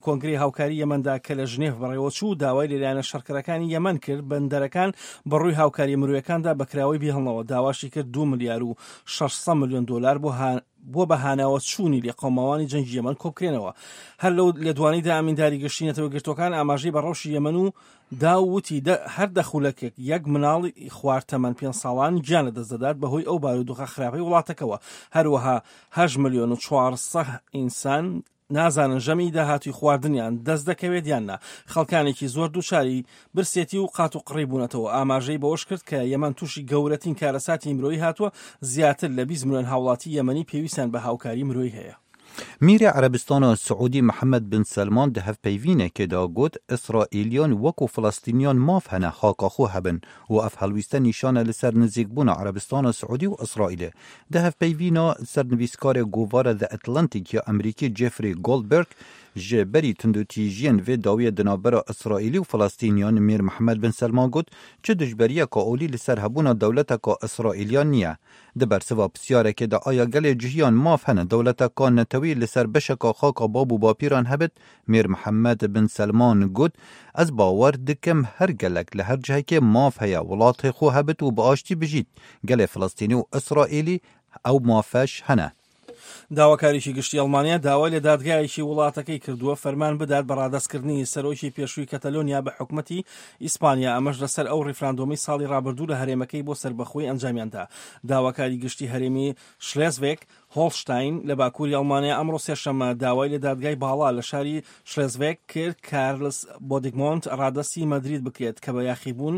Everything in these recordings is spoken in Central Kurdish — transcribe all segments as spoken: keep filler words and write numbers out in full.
کۆنگری هاوکاری یەمەندا کە لە ژنێف بەڕێوەچوو داوای لەلایەنە شەڕکەرەکانی یەمەن کرد بەندەرەکان بەڕووی هاوکاری مرویەکاندا بەکراوەی بهێڵنەوە داواشی کرد دو ملیار و شەشسەد ملیۆن دۆلار بۆ بۆ بەهانەوە چوونی لێ قۆماوانی جەنگی یەمەن کۆبکرێنەوە. هەر لەو لە دوانیدا ئامێنداری گەشتی نەتەوە گرتوەکان ئاماژەی بە ڕەوشی یەمەن و داوتی هەر دەخولەکێک یەک مناڵی خوار تەمەن پێنج ساڵان گیانە دەستدەدات بەهۆی ئەو بارودۆخە خراپەی وڵاتەکەەوە. هەروەها هەشت ملیۆن و چوارسەد ئینسان نازانن ژەمی داهاتوی خواردنیان دەست دەکەوێت یاننا. خەڵکانێکی زۆر دووچاری برسێتی و قات و قڕی بوونەتەوە. ئاماژەی بەوەش کرد کە یەمەن تووشی گەورەترین کارەساتی مرۆیی هاتووە، زیاتر لە بیست ملیۆن هاوڵاتی یەمەنی پێویستیان بە هاوکاری مرۆیی هەیە. میری عربستان سعودی محمد بن سلمان ده هفپیوینه که دا گوت اسرائیلیان وکو فلسطینیان ماف هنه خاکاخو هبن و اف هلویسته نشانه لسر نزیک بون عربستان سعودی و اسرائیل. ده هفپیوینا سرنویسکار گووار ده اتلانتیک یا امریکی جفری گولدبرگ جبری تندوتیجین و داوی دنابرا اسرائیلی و فلسطینیان میر محمد بن سلمان گوت چه دجبریه که اولی لسر هبونا دولتا که اسرائیلیان نیه. ده برسوا بسیاره که ده آیا گل جهیان ماف هنه دولتا که نتوی لسر بشکا خاکا بابو باپیران هبت. میر محمد بن سلمان گوت از باور دکم هر گلک لهر جهه که ماف هیا ولات خو هبت و باشتی بجید گل فلسطینی و اسرائیلی او مافش هنه. داواکاریشی گشتی ئەڵمانیا داوای لە دادگایەکی وڵاتەکەی کردووە فەرمان بدات بە ڕادەستکردنی سەرۆکی پێشووی کەتەلۆنیا بە حکومەتی ئیسپانیا ئەمەش لەسەر ئەو ڕیفراندۆمی ساڵی ڕابردوو لە هەرێمەکەی بۆ سەربەخۆی ئەنجامیاندا. داواکاری گشتی هەرێمی شلێزڤێگ هۆڵشتاین لە باکووری ئەڵمانیا ئەمڕۆ سێشەممە داوای لە دادگای باڵا لە شاری شلێزڤێگ کرد کارلس بۆدیگمۆنت ڕادەستی مەدرید بکرێت کە بە یاخیبوون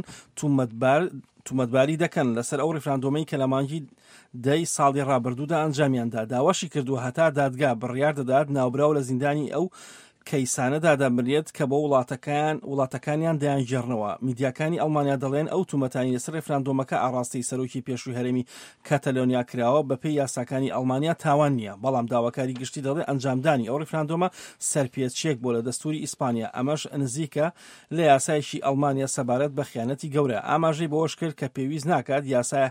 تومەتباری دەکەن لەسەر ئەو ڕیفراندۆمەی کە لە مانگی دەی ساڵی ڕابردوودا ئەنجامیاندا. داواشی کردو هەتا دادگا بڕیار دەدات ناوبراو لە زیندانی ئەو کەیسانەدا دەمرێت کە بۆ وڵاتەکان وڵاتەکانیان دەیانگێڕنەوە. میدیاکانی ئەڵمانیا دەڵێن ئەو تومەتانی لەسەر ڕێفراندۆمەکە ئاڕاستی سەرۆکی پێشووی هەرێمی کەتەلۆنیا کراوە بەپێی یاساکانی ئەڵمانیا تاوان نییە، بەڵام داواکاری گشتی دەڵێ ئەنجامدانی ئەو ڕێفراندۆمە سەرپێچێک بۆ لە دەستوری ئیسپانیا، ئەمەش نزیکە لە یاسایشی ئەڵمانیا سەبارەت بە خیانەتی گەورە. ئاماژەی بەوەش کرد کە پێویست ناکات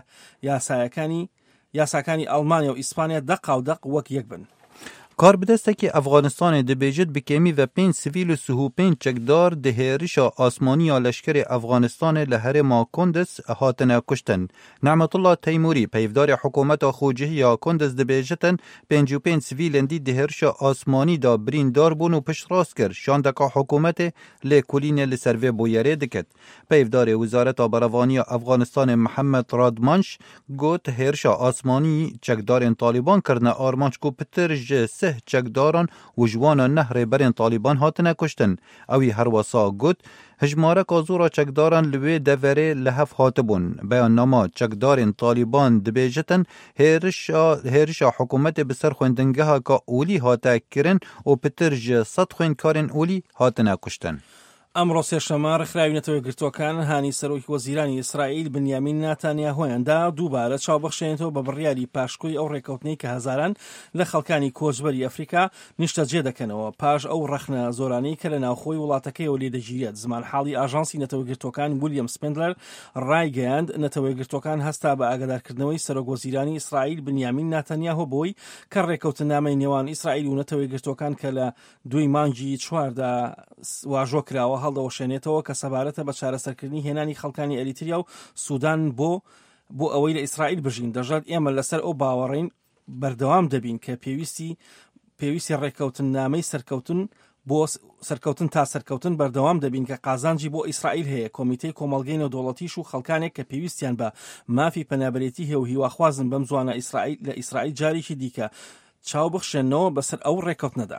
یاسایەکانی یاساکانی ئەڵمانیا و ئیسپانیا دەق و دەق وەک یەک بن. کار بدسته که افغانستان دبیجت بکمی و پین سیویل و سهو پین چکدار ده هیرش آسمانی یا لشکر افغانستان لهر ما کندس هاتن کشتن. نعمت الله تیموری پیفدار حکومت خوجهی یا کندس دبیجتن پنج و پین سیویل اندی ده هیرش آسمانی دا برین دار بون و پشت راست کر شاندکا حکومت لکولین لسروه بویره دکت. پیفدار وزارت آبروانی افغانستان محمد رادمانش گوت هیرش آسمانی چکدار طالبان کرنه آرمانچ کو پتر جس سه چکداران و جوان نهر برین طالبان هاتنه کشتن. اوی هر وسا گوت هجماره کازورا چکداران لوی دوره لحف هاتبون. بیان نما چکدارین طالبان دبیجتن هیرشا هیرشا حکومت بسر خوندنگه ها که اولی هاته کرن و پترج صد خوند کارن اولی هاتنه کشتن. ئەمڕۆ سێشەممە ڕێکخراوی گرتوەکان هانی سەرۆکی وەزیرانی ئیسرائیل بنیامین ناتانیاهۆیاندا دووبارە چاوبەخشێنێتەوە بە بڕیاری پاشکۆی ئەو ڕێکەوتنەی کە هەزاران لە خەڵکانی کۆچبەری ئەفریقا نیشتەجێ دەکەنەوە پاش ئەو ڕەخنە زۆرانەی کە لە ناوخۆی وڵاتەکەیەوە لێدەگیرێت. زمان حاڵی ئاژانسی نەتەوە گرتوەکان ویلیام سپندلەر ڕایگەیاند نەتەوە گرتوەکان هەستا بە ئاگادارکردنەوەی سەرۆک وەزیرانی ئیسرائیل بنیامین ناتانیاهۆ بۆی کە ڕێکەوتنامەی نێوان ئیسرائیل و نەتەوەی گرتوەکان کە لە دوی مانگی چواردا واژۆ کراوە هەڵدەوەشێنێتەوە کە سەبارەتە بە چارەسەرکردنی هێنانی خەڵکانی ئەریتریا و سوودان بۆ بۆ ئەوەی لە ئیسرائیل بژین. دەژات ئێمە لەسەر ئەو باوەڕین بەردەوام دەبین کە پێویستی پێویستی ڕێکەوتن نامەی سەرکەوتن بۆ سەرکەوتن تا سەرکەوتن بەردەوام دەبین کە قازانجی بۆ ئیسرائیل هەیە. کۆمیتەی کۆمەڵگەی نێودەوڵەتیش و خەڵکانێک کە پێویستیان بە مافی پەنابەرێتی هەیە و هیواخوازن بەم زوانە ئیسرائیل لە ئیسرائیل جارێکی دیکە چاوبەخشێنەوە بەسەر ئەو ڕێکەوتنەدا.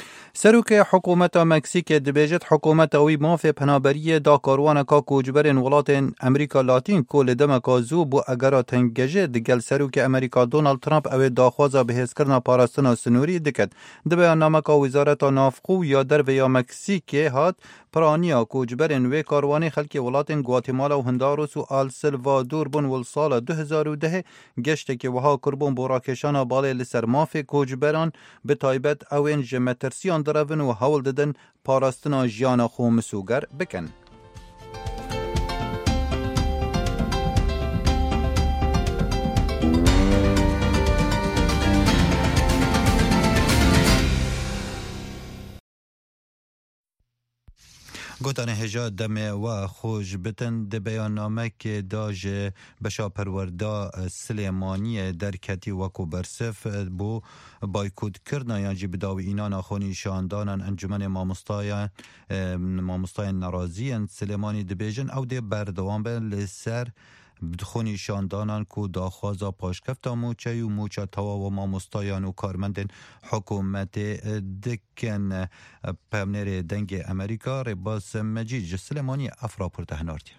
سروک حکومت مکزیک دبیجت حکومت اوی ماف پنابریه دا کاروان کا کوجبرین ولات امریکا لاتین کول دمکا زو بو اگرا تنگجه دگل سروک امریکا دونالد ترامپ اوی داخوازا بهز کرنا پاراستنا سنوری دکت. دبیان نامکا وزارت نافقو یا در و یا مکزیک هات پرانیا کوجبرین و کاروانی خلکی ولات گواتیمالا و هنداروس و آل سلوادور بون ول سال دو هزار و ده گشت که وها کربون براکشان باله لسر ماف کوجبران به تایبت اوین جمترسیان درون و حول ددن پاراستنا جیانا خو مسوگر بکن. گوتن هجا دم و خوش بتن ده بیاننامه که داج بشا پروردا سلیمانی در کتی وکو برسف بو بایکوت کرنا یعنی بداوی اینان آخونی شاندانان انجمن مامستایان مامستایان نرازی سلیمانی ده بیجن او ده بردوان به لسر بدخونی شاندانان کو داخوازا پاشکفتا موچه و موچه توا و مامستایان و کارمندن حکومت دکن پامنر دنگ امریکا رباس مجید سلیمانی افرا پرتهناردی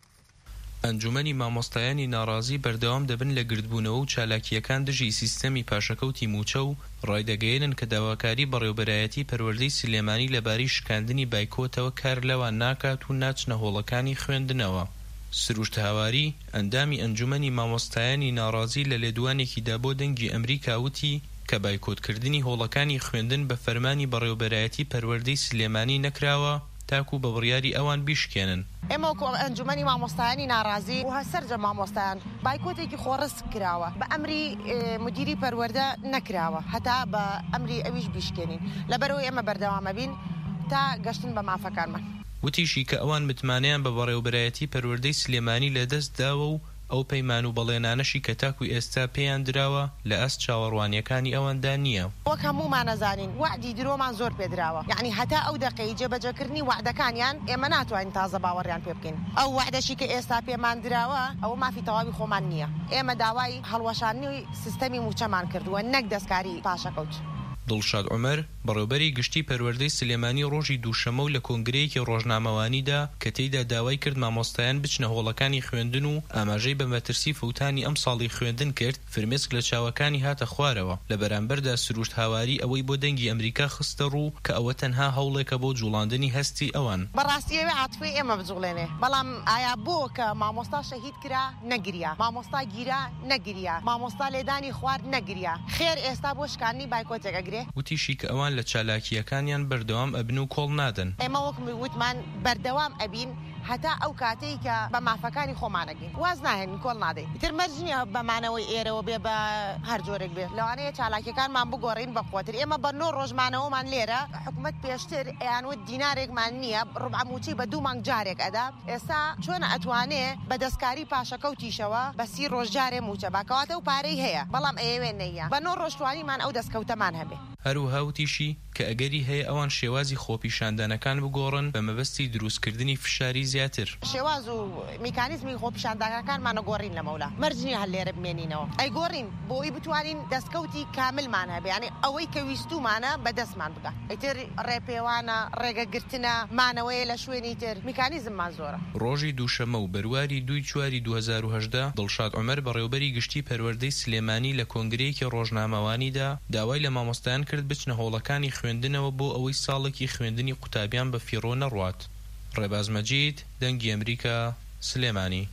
ئەنجومەنی مامۆستایانی ناڕازی بەردەوام دەبن لە گردبوونەوە و چالاکیەکان دژی سیستەمی پاشەکەوتی موچە و ڕایدەگەیەنن کە داواکاری بەڕێوەبەرایەتی پەروەردەی سلێمانی لەبارەی شکاندنی بایکۆتەوە کار لەوان ناکات و ناچنە هۆڵەکانی خوێندنەوە. سروشت هاواری ئەندامی ئەنجومەنی مامۆستایانی ناڕازی لە لێدوانێکیدا بۆ دەنگی ئەمریکا وتی کە بایکۆتکردنی هۆڵەکانی خوێندن بە فەرمانی بەڕێوەبەرایەتی پەروەردەی سلێمانی نەکراوە تاکو بە بڕیاری ئەوان بیشکێنن. ئێمە وەکو ئەنجومەنی مامۆستایانی ناڕازی و هەسەرجە مامۆستایان بایکۆتێکی خۆڕست کراوە بە ئەمری مدیری پەروەردە نەکراوە هەتا بە ئەمری ئەویش بیشکێنین لەبەرەوەی ئێمە بەردەوامە بین تا گەشتن بە مافەکانمان. وتیشی کە ئەوان متمانیان بە بەڕێوەبەرایەتی پەروەردەی سلێمانی لەدەست داوە و ئەو پەیمان و بەڵێنانەشی کە تاکوی ئێستا پێیان دراوە لە ئەست چاوەڕوانیەکانی ئەواندا نییە. وەک هەموومان نەزانین وعدی درۆمان زۆر پێدراوە یعنی هەتا ئەو دەقەی جێبەجێکردنی وعدەکانیان ئێمە ناتوانین تازە باوەڕیان پێ بکەین. ئەو وعدەشی کە ئێستا پێمان دراوە ئەوە مافی تەواوی خۆمان نییە. ئێمە داوای هەڵوەشاندنی سیستەمی موچەمان کردووە نەک دەستکاری پاشەکەوت. دڵشاد عومەر بەڕێوەبەری گشتی پەروەردەی سلێمانی ڕۆژی دووشەمە و لە کۆنگرەیەکی ڕۆژنامەوانیدا کە تێیدا داوای کرد مامۆستایان بچنە هۆڵەکانی خوێندن و ئاماژەی بە مەترسی فوتانی ئەم ساڵی خوێندن کرد فرمێسک لە چاوەکانی هاتە خوارەوە لە بەرامبەردا سروشت هاواری ئەوەی بۆ دەنگی ئەمریکا خستە ڕوو کە ئەوە تەنها هەوڵێکە بۆ جوڵاندنی هەستی ئەوان. بەڕاستیەوە عاتفی ئێمە بجوڵێنێ بەڵام ئایا بۆ کە مامۆستا شەهید کرا نەگریا مامۆستا گیرا نەگریا مامۆستا لێدانی خوارد نەگریا خێر ئێستا بۆ شکاندنی بایکۆتێک ئەگرێ. وتیشی کە ئەوان لە چالاکیەکانیان بەردەوام ئەبن و کۆڵ نادەن. ئێمە وەک وتمان بەردەوام ئەبین هەتا ئەو کاتەی کە بە مافەکانی خۆمانەگەین واز ناهێنین کۆڵ نادەین ئیتر مەرجنیە بەمانەوەی ئێرەوە بێ بە هەر جۆرێک بێ لەوانەیە چالاکیەکانمان بگۆڕین بە قوتر ئێمە بە نۆ ڕۆژمانەوەمان لێرە حکوومەت پێشتر ئەیانوت دینارێکمان نییە ڕوبعموچی بە دوو مانگ جارێک ئەدا ئێستا چۆن ئەتوانێ بە دەستکاری پاشەکەوتیشەوە بە سی ڕۆژجارێ موچە باکەواتە و پارەی هەیە بەڵام ئێوێ نەیە بە نۆ ڕۆژتوانیمان ئەو دەستکەوتەمان هەبێ. هەروها وتیشی کە ئەگەری هەیە ئەوان شێوازی خۆپیشاندانەکان بگۆڕن بە مەبەستی دروستکردنی فشاری زیاتر. شێواز و میکانیزمی خۆپیشاندانەکانمانە گۆڕین لەمەولا مەرجنی هەل لێرە بمێنینەوە ئەی گۆڕین بۆی بتوانین دەستکەوتی کاملمان هەبێ ینی ئەوەی کە ویستومانە بە دەستمان بگات ئیتر ڕێپێوانە ڕێگەگرتنە مانەوەیە لە شوێنی تر میکانیزممان زۆرە. ڕۆژی دووشەمە و بەرواری دوی چواری دوو هەزار و هەژدە دڵشاد عومەر بەڕێوەبەری گشتی پەروەردەی سلێمانی لە کۆنگرەیەکی ڕۆژنامەوانیدا داوای لە مامۆستایان کرد بچنە هۆڵەکانی خوێندنەوە بۆ ئەوەی ساڵێکی خوێندنی قوتابیان بە فیڕۆ نەڕوات. ڕێباز مەجید دەنگی ئەمریکا سلێمانی.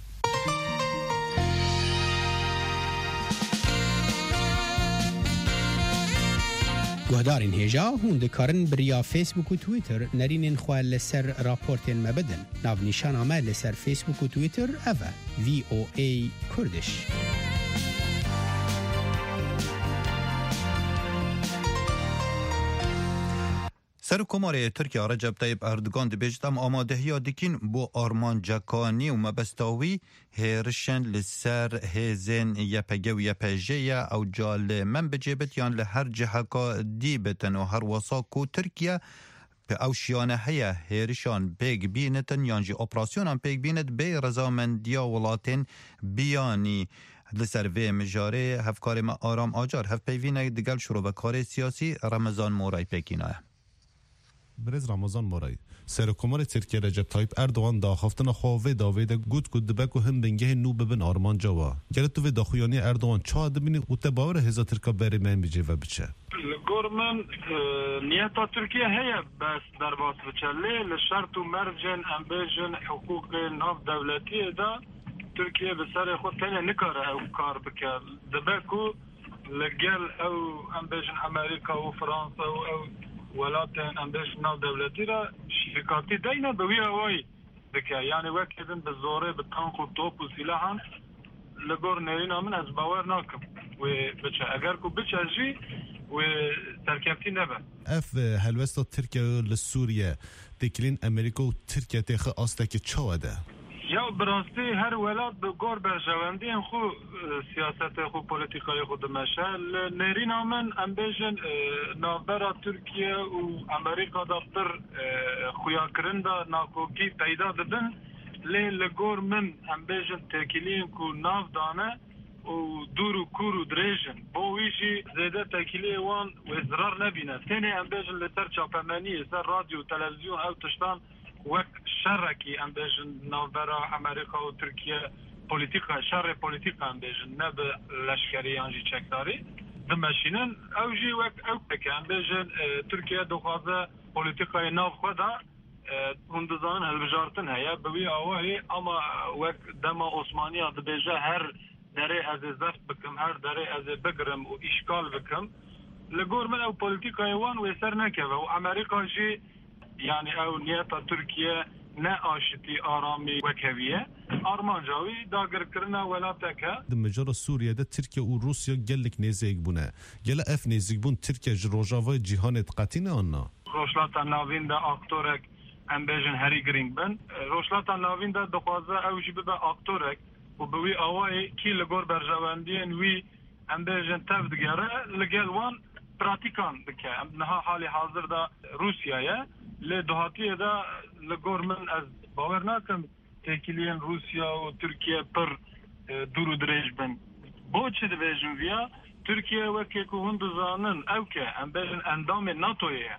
گوهدارین هێژا هون دikarin biriya Facebook û Twitter nerînên xwe li ser raportên me bidin. Navnîşana me li ser Facebook û Twitter ev e V O A Kurdish. سەرۆکۆمارێ تورکیا ڕەجەب تایب ئەردوگان دەبێت ئەم ئامادەهیا دکین بۆ ئارمانجەکانی و مەبەستاوی هێرشن لەسەر هێزên یەپەگە و یەپەژەیە ئەو جا لە من بجێبێتیان لە هەر جەهەکا دیبێتن و هەر وەساک و تورکیا ئەو شیانە هەیە هێرشان پێک بینێتن یانجی ئۆپراسیۆنان پێک بینێت بێ ڕەزامەندیە وڵاتên بیانی لەسەر vê mijarê hevkarê me Aram Acar hevpeyvînek digel şîrovekarê siyasî Remezan Moray Pekînaya. برز رمضان مورای سرکومار ترکیه رجب طایب اردوغان داخفتن خواهی داوی ده گود گود دبک و هم بنگه نو ببن آرمان جوا گرد تو داخویانی اردوغان چا دبینی و تباور هزا ترکا بری من بیجه و بچه گورمن نیتا ترکیه هیا بس در باس بچلی لشرط و مرجن امبیجن حقوق ناف دولتی دا ترکیه بسر خود تنیا نکاره او کار بکر دبکو لگل او امبیجن امریکا و فرانسا و او ولاتن امبیش ناو دولتی را شرکاتی دینا به وی هوایی بکه یعنی وکیدن به زوره به تانک و توپ و سلاحان لگور نیرینا من از باور ناکم و بچه اگر کو بچه جی وسركفتي نبا اف هلوستا تركيا لسوريا تكلين امريكا وتركيا تخ اصلك تشواده یا براستی هر ولات به گور برجواندی خو سیاست خو پولیتیکای خود مشل نرین آمن امبیجن نابرا ترکیه و امریکا دفتر خویا کرنده ناکوکی پیدا دادن لی لگور من امبیجن تکیلین کو ناف دانه و دور و کور و دریجن با ویجی زیده تکیلی وان و ازرار نبینه تینی امبیجن لسر چاپمانی سر رادیو و تلویزیون او تشتان وک شرکی ام بیجن نوبرا امریکا و ترکیه پولیتیکا شر پولیتیکا ام بیجن نه به لشکری انجی چکداری دمشینن او جی وک او که ام بیجن ترکیه دخوازه پولیتیکای نو خدا هندزان هلبجارتن هیا بوی آواهی اما وک دما عثمانی اد بیجه هر دره از زفت بکم هر دره از بگرم و اشکال بکم لگور من او پولیتیکای وان و سر نکه و امریکا جی يعني او نيتا تركيا ناشتي آرامي وكوية آرمانجاوي داگر کرنا ولاتك دمجرة سوريا ده تركيا و روسيا جلك نيزيك بونه جل اف نيزيك بون تركيا جروجاوي جيهان تقاتينه آنا روشلاتا ناوين ده اكتورك ام بيجن هاري جرين بن روشلاتا ناوين ده دخوازه او جيبه به اكتورك و بوي آواي كي لگور برجواندين وي ام بيجن تفدگره لگل وان براتيكان بكه نها حالي حاضر ده روسيا لدهاتیه دا لگور من از باور نکم تکیلین روسیا و ترکیه پر دور و دریج بن با چه دویجن ویا ترکیه وکی که هند زانن او که ام بیجن اندام ناتویه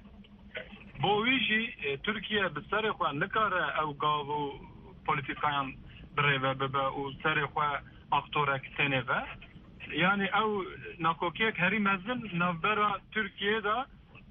با ویجی ترکیه بسر خواه نکاره او گاو پولیتیکایان بریوه ببه و سر خواه اکتورک تنوه یعنی او ناکوکیک هری مزن نوبرا ترکیه دا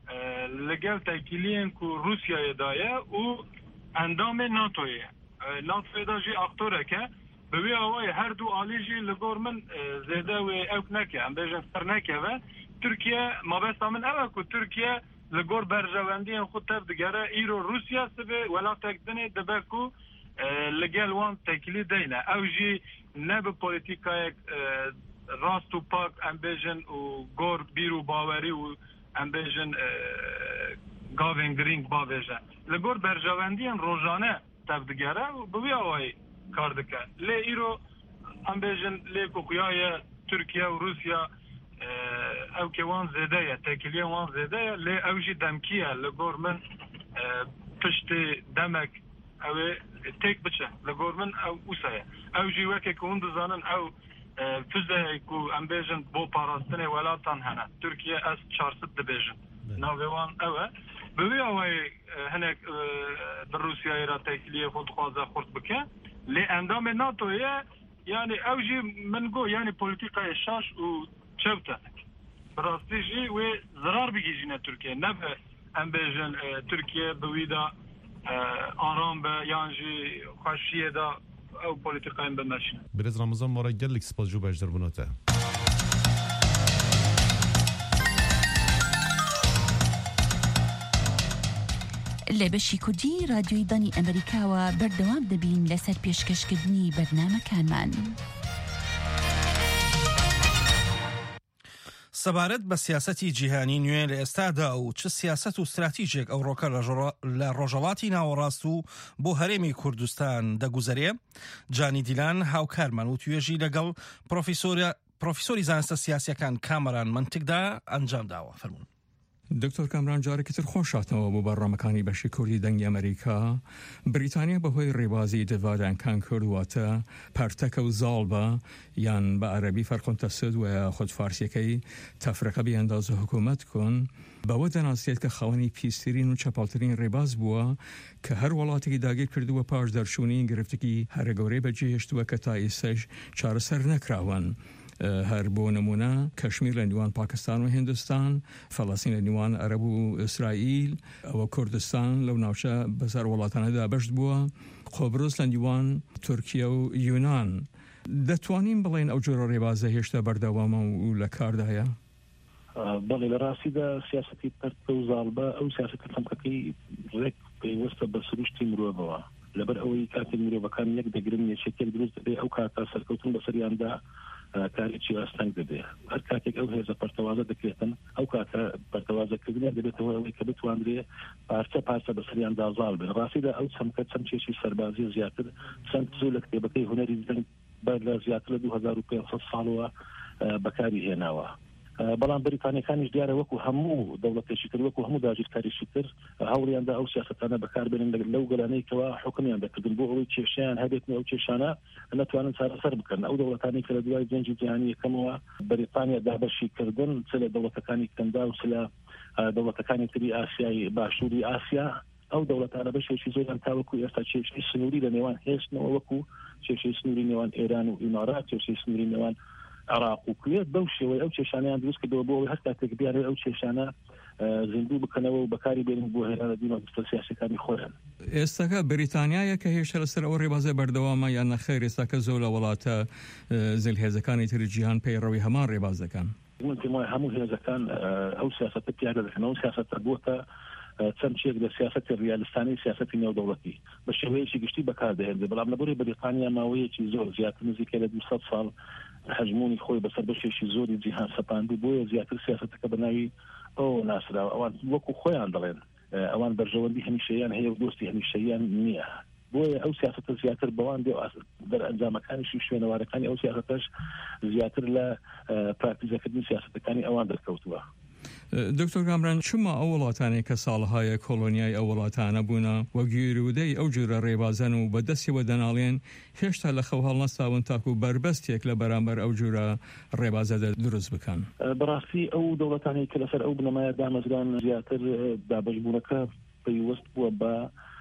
لگل تکیلین کو روسیای دایه و اندام ناتویه ناتوی دا جی اکتوره که بوی آوای هر دو آلی جی لگور من زیده و اوک نکه ام بیجن سر نکه و ترکیه ما بستا من اوه که ترکیه لگور برجواندی خود تب دگره ایرو روسیا سبه ولا تکدنه دبه که لگل وان تکیلی دینه او جی نب پولیتیکای راست و پاک ام بیجن و گور بیرو باوری و ام بیجن گاوین گرینگ با بیجن لگور برجواندین روزانه تبدگره و بوی آوائی کار دکن لی ایرو ام بیجن لی کوکیای ترکیه و روسیا او که وان زیده یا تکیلیه وان زیده یا لی اوجی دمکیه لگور من پشت دمک او تیک بچه لگور من او اوسایه اوجی وکه که هند زانن او فزه کو ام بیجن بو پاراستنه ولاتان هنه ترکیه از چهارصد دبیجن ناویوان اوه بوی اوه هنک در روسیه را تکلیه خود خوازه خورد بکن لی اندام ناتویه یعنی اوجی منگو یعنی پولیتیقای شاش و چوته براستی جی و ضرار بگیجینه ترکیه نبه ام بیجن ترکیه بوی دا آرام به یعنی خوشیه دا او پولیتیکاین بمشین برز رمضان ما را گلک سپاس جو بجدر بناته لبشی کردی رادیوی دانی امریکا و بردوام دبین لسر پیشکشکردنی برنامه‌کان من. سەبارەت بە سیاسەتی جیهانی نوێ لە ئێستادا و چ سیاست و استراتیژێک ئەو ڕۆکە لە ڕۆژهەڵاتی ناوەڕاست و بۆ هەرێمی کوردستان دەگوزەرێ. جانی دیلان هاوکارمان و توێژی لەگەڵ پرۆفیسۆری زانستە سیاسیەکان کامەران منتیکدا ئەنجام داوە. فەرموون. دکتۆر کامران جارێکی تر خۆشاتەوە بۆ بەڕامەکانی بەشی کوردی دەنگی ئەمریکا بریتانیا بەهۆی ڕێبازی دەڤادانکان کردواتە پەرتەکە و زاڵ بە یان بە عەرەبی فەرقۆنتە سود و خۆت فارسیەکەی تەفرەکە بیاندازە حکوومەت کۆن بەوە دەناسێت کە خاوەنی پیسترین و چەپاڵترین ڕێباز بووە کە هەر وڵاتێکی داگیر کردووە پاش دەرچوونی گرفتگی هەرە گەورەی بەجێهێشتووە کە تا ئێستاش چارەسەر نەکراون. هەر بۆ نمونە کەشمیر لە نیوان پاکستان و هندستان، فەڵەستین لە نیوان عەرەب و ئیسرائیل، ئەوە کوردستان لەو ناوچە بەسەر وڵاتانەدا بەشت بووە، قۆبرس لە نیوان تورکیە و یونان. دەتوانین بڵێن ئەو جۆرە ڕێبازە هێشتا بەردەوامە و لە کاردایە؟ بەڵێ لە ڕاستیدا سیاسەتی پەرتە و زاڵبە ئەو سیاسەتە خەمکەکەی ڕێک پێوەستە بە سروشتی مرۆڤەوە لەبەر ئەوەی کاتی مرۆڤەکان یەک دەگرن یەکێک دروست دەبێ ئەو کاتە سەرکەوتن بەسەریاندا کارێکی ئاستەنگ دەبێ هەر کاتێک ئەو هێزە پەرتەوازە دەکرێتن ئەو کاتە پەرتەوازەکردنیان دەبێتەوە ئەوەی کە بتوانرێ پارچە پارچە بەسەریان دازاڵ بێ ڕاستیدا ئەو چەمکە چەمچێکی سەربازی زیاتر چەند زوو لە کتێبەکەی هونەری جەنگ بەر لە زیاتر لە دوو هەزار و پێنج ساڵەوە بەکاری هێناوە بەڵام بریتانیەکانیش دیارە وەکو هەموو دەوڵەتێکی تر وەکو هەموو داگیرکاریشی تر هەوڵیاندا ئەو سیاسەتانە بەکاربێنن لەو گەلانەیەکەوە حکمیان دەکردن بۆ ئەوەی کێشیان هەبێتن ئەو کێشانە نەتوانن چارەسەر بکەن ئەو دەوڵەتانی کە لە دوای جەنگی جیهانی یەکەمەوە بریتانیا دابەشی کردن چ لە دەوڵەتەکانی کەندا و چ لە دەوڵەتەکانی تری ئاسیای باشووری ئاسیا ئەو دەوڵەتانە بەشێکی زۆریان تاوەکو ئێستا کێشەی سنووری لە نێوان هێشتنەوە وەکو کێشەی سنووری نێوان ئێران و ئیمارات کێشەی سنووری نێوان عراق و کوێت بەو شێوەی ئەو کێشانیان دروست کردەوە بۆ ئەوەی هەر کاتێک بیارێ ئەو کێشانە زیندوو بکەنەوە و بەکاری بێنن بۆ هێنانە دیمەکۆستە سیاسیەکانی خۆیان. ئێستاکە بریتانیایە کە هێشتا لەسەر ئەو ڕێبازە بەردەوامە یان نەخێر ئێستاکە زۆر لە وڵاتە زلهێزەکانی تری جیهان پەیڕەوی هەمان ڕێبازەکان. من پێم وایە هەموو هێزەکان ئەو سیاسەتە پیادە دەکەنەوە سیاسەتە بۆتە چەمچێک لە سیاسەتی ڕیالیستانی سیاسەتی نێودەوڵەتی بە شێوەیەکی گشتی بەکاردەهێنرێ بەڵام لەبەری بریتانیا ماوەیەکی زۆر زیاتر نزیکە لە دووسەد ساڵ حجمونی خۆی بەسەر بەشێکی زۆری جیهان سەپاندوو بۆیە زیاتر سیاسەتەکە بەناوی ئەو ناسراوە ئەوان وەکو خۆیان دەڵێن ئەوان بەرژەوەندی هەمیشەیان هەیە و دۆستی هەمیشەیان نییە بۆیە ئەو سیاسەتە زیاتر بەوان دێ دەرئەنجامەکانیشی شوێنەوارەکانی ئەو سیاسەتەش زیاتر لە پراکتیزەکردنی سیاسەتەکانی ئەوان دەرکەوتووە. دکتۆر کامران چما ئەو وڵاتانەی کە ساڵهای کۆلۆنیای ئەو وڵاتانە بوونە وە گیرودەی ئەو جورە ڕێبازن و بەدەستیەوە دەناڵێن هێشتا لە خەو هەڵنەستاون تاکو بەربەستێک لە بەرامبەر ئەو جورە ڕێبازە دروست بکەن. بەڕاستی ئەو دەوڵەتانی کە لەسەر ئەو بنەمایە دامەزران زیاتر دابەشبوونەکە پەیوەست بووە بە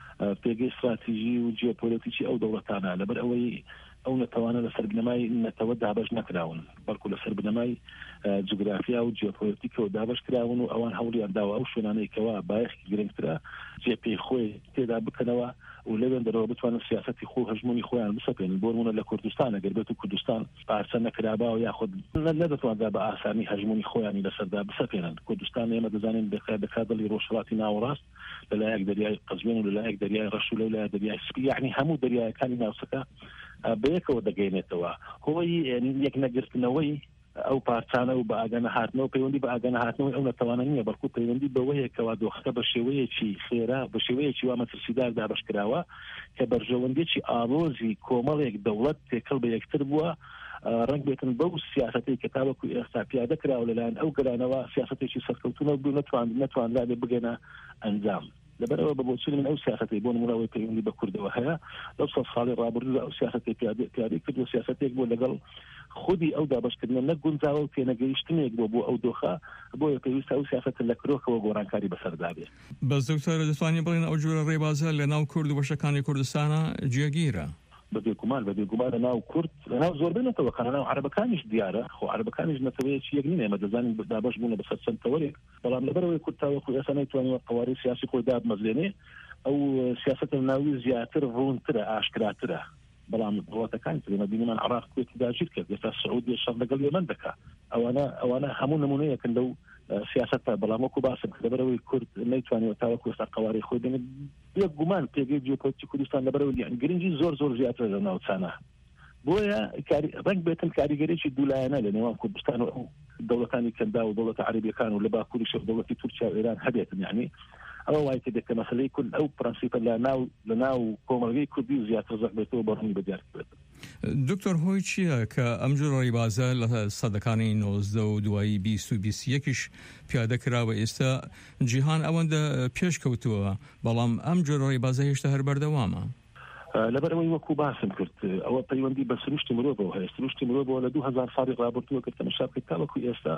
پێگەی استراتیژی و جیۆپۆلیتیکی ئەو دەوڵەتانە لەبەر ئەوەی ئەو نەتەوانە لەسەر بنەمای نەتەوە دابەش نەکراون بەڵکو لەسەر بنەمای جغرافیا و جیۆپۆلیتیکەوە دابەش کراون و ئەوان هەوڵیان داوە ئەو شوێنانەیەکەوە بایەخی گرنگترە جێپێی خۆی تێدا بکەنەوە و لەوێن دەرەوە بتوانن سیاسەتی خۆ هەژمونی خۆیان بسەپێنن بۆ نمونە لە کوردستان ئەگەر بێت و کوردستان پارچە نەکرابا و یاخود نەدەتواندا بە ئاسانی هەژمونی خۆیانی لەسەردا بسەپێنن. کوردستان ئێمە دەزانین بەکادڵی ڕۆژهەڵاتی ناوەڕاست لەلایەک دەریای قەزوین و لەلایەک دەریای ڕەش و لەلایەک دەریای سپی یعنی هەموو دەریایەکانی ناوچەکە بەیەکەوە دەگەینێتەوە هۆی یەک نەگرتنەوەی ئەو پارچانە و بە ئاگەنە هاتنەوە پەیوەندی بە ئاگەنە هاتنەوەی ئەو نەتەوانە نییە بەڵکو پەیوەندی بەوەیەکەوە دۆخەکە بە شێوەیەکی خێرا بە شێوەیەکی وا مەترسیدار دابەشکراوە کە بەرژەوەندێکی ئاڵۆزی کۆمەڵێک دەوڵەت تێکەڵ بە یەکتر بووە ڕنگ بێتن بەو سیاسەتی کە تاوەکو ئێستا پیادە کراوە لەلایەن ئەو گەلانەوە سیاسەتێکی سەرکەوتونە بوو نەتوان نەتوانرا بێ بگەنە ئەنجام. لەبەرەوە بە بۆچی من ئەو سیاسەتی بۆ نمونەوەی پەیوەندی بە کوردەوە هەیە لەو سەد ساڵی ڕابردوودا ئەو سیاسەتی پیادەی کرد و سیاسەتێک بۆ لەگەڵ خودی ئەو دابەشکردنە نەگونجاوە و پێنەگەیشتنێک بۆ بۆ ئەو دۆخە بۆیە پێویستە ئەو سیاسەتە لە کرۆکەوە گۆڕانکاری بەسەردا بێت. بەس دکتۆر دەتوانین بڵێن ئەو جورە ڕێبازە لە ناو کورد و بەشەکانی کوردستانە جێگیرە بەبێگومان بەبێگومان لە ناو کورد لە ناو زۆربەی نەتەوەکان لە ناو عەرەبەکانیش دیارە خۆ عەرەبەکانیش نەتەوەیەکی یەک نینە ئێمە دەزانین دابەش بوونە بەسەر چەند تەوەرێک بەڵام لەبەرەوەی کورد تاوەکو ئێستا نەیتوانێت قەواری سیاسی خۆی دابمەزلێنێ ئەو سیاسەتە ناوی زیاتر ڕوونترە ئاشکراترە بەڵام وڵاتەکانی تر ئێمە بینیمان عێراق کوێتی داگیر کرد ئێستا سعودی شەڕ لەگەڵ یەمەن دەکات ئەوانە ئەوانە هەموو نمونەیەکن لەو سیاسەتە بەڵام وەکو باسم کرد لەبەرەوەی کورد نەیتوانێت تاوەکو ئێستا قەواری خۆی بێنێت بێگومان پێگەی جیۆپۆلیتیکی کوردستان لەبەرەوەی گرنگی زۆر زۆر زیاتر لە ناوچانە بۆیە ڕنگ بێتن کاریگەرێکی دوولایەنە لە نێوان کوردستان و دەوڵەتانی کەندا و دەوڵەتە عەرەبیەکان و لە باکووریش و دەوڵەتی تورکیا و ئێران هەبێتن یعنی ئەوە وای کە دەکە مەسەلەی کورد ئەو پرەنسیپە لە ناو لە ناو کۆمەڵگەی کوردی زیاتر زەق بێتەوە بەڕوونی بەدیار بێت. دکتۆر هۆی چییە کە ئەم جۆرە ڕێبازە لە سەدەکانی نۆزدە و دوایی بیست و بیست و یەکیش پیادە کراوە ئێستا جیهان ئەوەندە پێش کەوتووە بەڵام ئەم جۆرە ڕێبازە هێشتا هەر بەردەوامە. لەبەرەوەی وەکو باسم کرد ئەوە پەیوەندی بە سروشتی مرۆڤەوە هەیە سروشتی مرۆڤەوە لە دوو هەزار ساڵی ڕابردووە کە تەماشا بکەیت تاوەکو ئێستا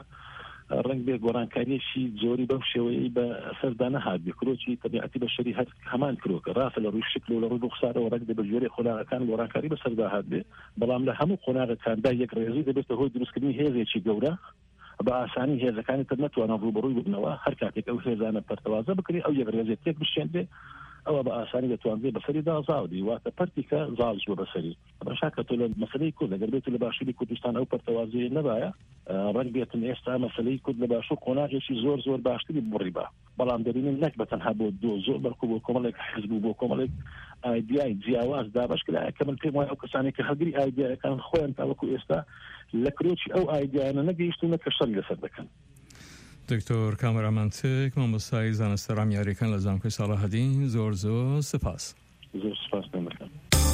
ڕنگ بێ گۆڕانکاریەکی جۆری بەو شێوەیەی بە سەردا نەهات بێ کرۆکی تەبیعەتی بەشەری هەر هەمان کرۆکە ڕاستە لە ڕووی شکل و لە ڕووی ڕوخسارەوە ڕنگ دێ بە ژێری خۆلاغەکان گۆڕانکاری بەسەردا هات بێ بەڵام لە هەموو قۆناغەکاندا یەک ڕێزی دەبێتە هۆی دروستکردنی هێزێکی گەورە بە ئاسانی هێزەکانی تر نەتوانن ڕوبەڕووی ببنەوە هەر کاتێک ئەو هێزانە پەرتەوازە بکرێ ئەو یەک ڕێزێک تێک بشێن بێ ئەوە بە ئاسانی دەتوانێت بەسەری دازاودی واتە پەرتیکە زاڵش بۆ بەسەری بەشاکە تۆ لە مەسلەی کورد لەگەر بێت لە باشووری کوردستان ئەو پەرتەوازیە نەبایە ڕەنگ بێتن ئێستا مەسلەی کورد لە باشوور قۆناغێکی زۆر زۆر باشتری بڕیبا بەڵام دەبینن نەک بە تەنها بۆ دۆ زۆر بەڵکو بۆ کۆمەڵێک حزب و بۆ کۆمەڵێک ئایدیای جیاواز دابش کرا کە من پێم وایە ئەو کەسانی کە هەڵگری ئایدیاکان خۆیان تاوەکو ئێستا لە کرۆکی ئەو ئایدیانە نەگەیشتونە کە شەڕی لەسەر دەکەن. دکتۆر کامەرامانتک مامۆستای زانستە ڕامیاریەکان لە زانکۆی ساڵاهەدین زۆر زۆر سپاس. زۆر سپاس دەمەکەم.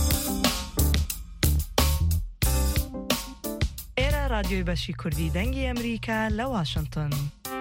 ئێرە رادیۆی بەشی کوردی دەنگی ئەمریکا لە واشنگتن.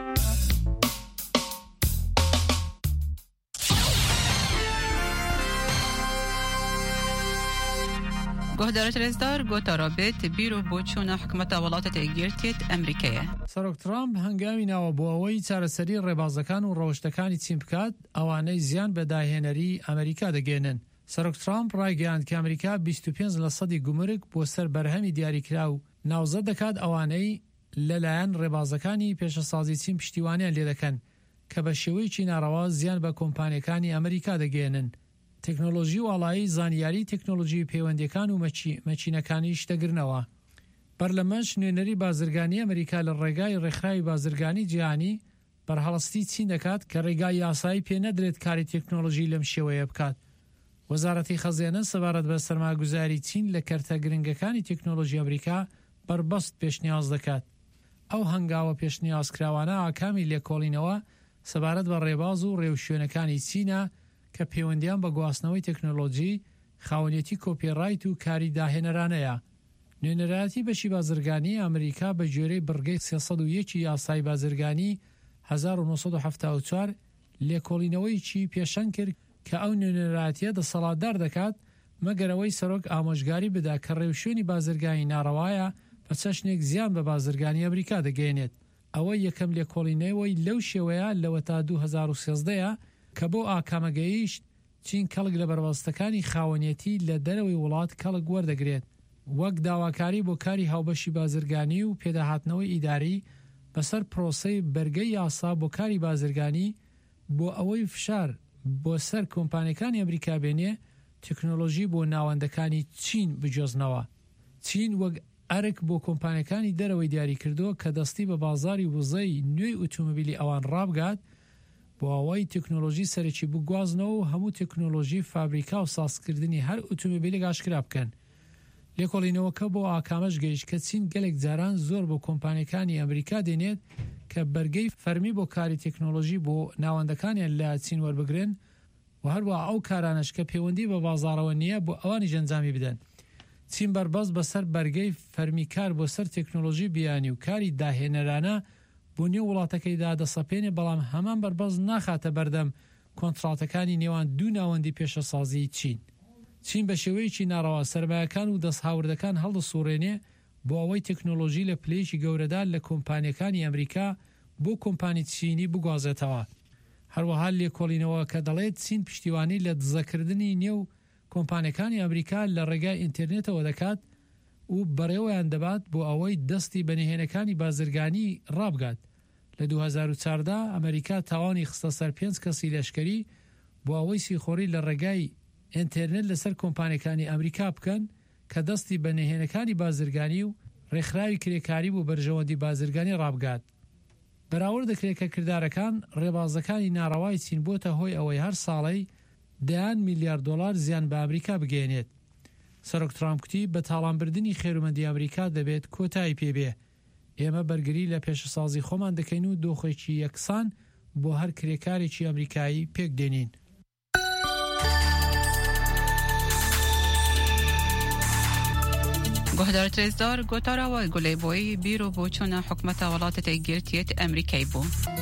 گۆهدارە رێزدار گۆتە ڕابێت بیر و بۆ چوونە حکومەتە وڵاتە یەکگرتووێت ئەمریکایە. سەرۆک ترامپ هەنگاوی ناوە بۆ ئەوەی چارەسەری ڕێبازەکان و ڕەوشتەکانی چین بکات ئەوانەی زیان بە داهێنەری ئەمریکا دەگەێنن. سەرۆک ترامپ ڕایگەیاند کە ئەمریکا بیست و پێنج لە سەدی گومرگ بۆ سەر بەرهەمی دیاریکرا و ناوزە دەکات ئەوانەی لەلایەن ڕێبازەکانی پێشەسازی چین پشتیوانیان لێ دەکەن کە بە شێوەیەکی ناڕەوا زیان بە کۆمپانیەکانی ئەمریکا دەگەێنن. تەکنۆلۆژی وڵایی زانیاری تەکنۆلۆژی پەیوەندیەکان و مەچینەکانیش دەگرنەوە. بەرلەمەش نوێنەری بازرگانی ئەمریکا لە ڕێگای ڕێکخراوی بازرگانی جیهانی بەرهەڵستی چین دەکات کە ڕێگای یاسایی پێ نەدرێت کاری تەکنۆلۆژی لەم شێوەیە بکات. وەزارەتی خەزیانە سەبارەت بە سەرماگوزاری چین لە کەرتە گرنگەکانی تەکنۆلۆژی ئەمریکا بربەست پێشنیاز دەکات. ئەو هەنگاوە پێشنیازکراوانە ئاکامی لێکۆڵینەوە سەبارەت بە ڕێباز و ڕێوشوێنەکانی چینە کە پەیوەندیان بە گواستنەوەی تەکنۆلۆژی خاوەنیەتی کۆپیڕایت و کاری داهێنەرانەیە. نوێنەرایەتی بەشی بازرگانی ئەمریکا بە گوێرەی بڕگەی سێسەد و یەک یاسای بازرگانی هەزار و نۆسەد و هەفتاد و چوار لێکۆڵینەوەیکی پێشەنگ کرد کە ئەو نوێنەرایەتیە دەسەڵاتدار دەکات مەگەرەوەی سەرۆک ئامۆژگاری بدا کە ڕێوشوێنی بازرگانی ناڕەوایە بە چەشنێک زیان بە بازرگانی ئەمریکا دەگەێنێت. ئەوە یەکەم لێکۆڵینەوەی لەو شێوەیە لەوە تا دوو هەزار و سێزدەیە کە بۆ ئاکامەگەیشت چین کەڵک لە بەربەستەکانی خاوەنیەتی لە دەرەوەی وڵات کەڵک وەردەگرێت وەک داواکاری بۆ کاری هاوبەشی بازرگانی و پێداهاتنەوەی ئیداری بەسەر پرۆسەی بەرگەی یاسا بۆ کاری بازرگانی بۆ ئەوەی فشار بۆ سەر کۆمپانیەکانی ئەمریکا بێنێ تەکنۆلۆژی بۆ ناوەندەکانی چین بجۆزنەوە. چین وەک ئەرک بۆ کۆمپانیەکانی دەرەوەی دیاری کردو کە دەستی بە بازاری وزەی نوێی ئۆتۆمۆبیلی ئەوان ڕابگات بۆ ئەوەی تەکنۆلۆژی سەرەکی بگوازنەوە و هەموو تەکنۆلۆژی فابریکا و سازکردنی هەر ئۆتۆمۆبیلێک ئاشکرا بکەن. لێکۆڵینەوەکە بۆ ئاکامەش گەیشت کە چین گەلێک جاران زۆر بۆ کۆمپانیەکانی ئەمریکا دێنێت کە بەرگەی فەرمی بۆ کاری تەکنۆلۆژی بۆ ناوەندەکانیان لە چین وەربگرن و هەروە ئەو کارانش کە پەیوەندی بە بازاڕەوە نییە بۆ ئەوانی جەنجامی بدەن. چین بەربەست بەسەر بەرگەی فەرمیکار بۆ سەر تەکنۆلۆژی بیانی و کاری داهێنەرانە بۆ نێو وڵاتەکەیدا دەسەپێنێ بەڵام هەمان بەربەز ناخاتە بەردەم کۆنتڕاتەکانی نێوان دوو ناوەندی پێشەسازی چین. چین بە شێوەیەکی ناڕەوا سەرمایەکان و دەستهاوردەکان هەڵدەسوڕێنێ بۆ ئەوەی تەکنۆلۆژی لە پلەیەکی گەورەدا لە کۆمپانیەکانی ئەمریکا بۆ کۆمپانی چینی بگوازێتەوە. هەروەها لێکۆڵینەوە کە دەڵێت چین پشتیوانی لە دزەکردنی نێو کۆمپانیەکانی ئەمریکا لە ڕێگای ئینتەرنێتەوە دەکات و بەڕێوەیان دەبات بۆ ئەوەی دەستی بەنهێنەکانی بازرگانی ڕابگات. لە دوو هەزار و چواردە ئەمریکا تاوانی خستە سەر پێنج کەسی لەشکری بۆ ئەوەی سیخۆری لە ڕێگای ئینتەرنێت لەسەر کۆمپانیەکانی ئەمریکا بکەن کە دەستی بەنهێنەکانی بازرگانی و ڕێکخراوی کرێکاری بۆ بەرژەوەندی بازرگانی ڕابگات. بەراورد دەکرێت کە کردارەکان ڕێبازەکانی ناڕەوای چین بۆتە هۆی ئەوەی هەر ساڵەی دەیان میلیارد دۆلار زیان بە ئەمریکا بگەێنێت. سەرۆک ترامپ کوتی بە تاڵانبردنی خێرومەندی ئەمریکا دەبێت کۆتایی پێبێ. ئێمە بەرگری لە پێشەسازی خۆمان دەکەین و دۆخێکی یەکسان بۆ هەر کرێکارێکی ئەمریکایی پێک دێنین. گۆهدارە رێزدار گۆتاراوە گولەیبۆی بیر و بۆ چوونە حکومەتە وڵاتە یەکگرتووێت ئەمریکای بوو.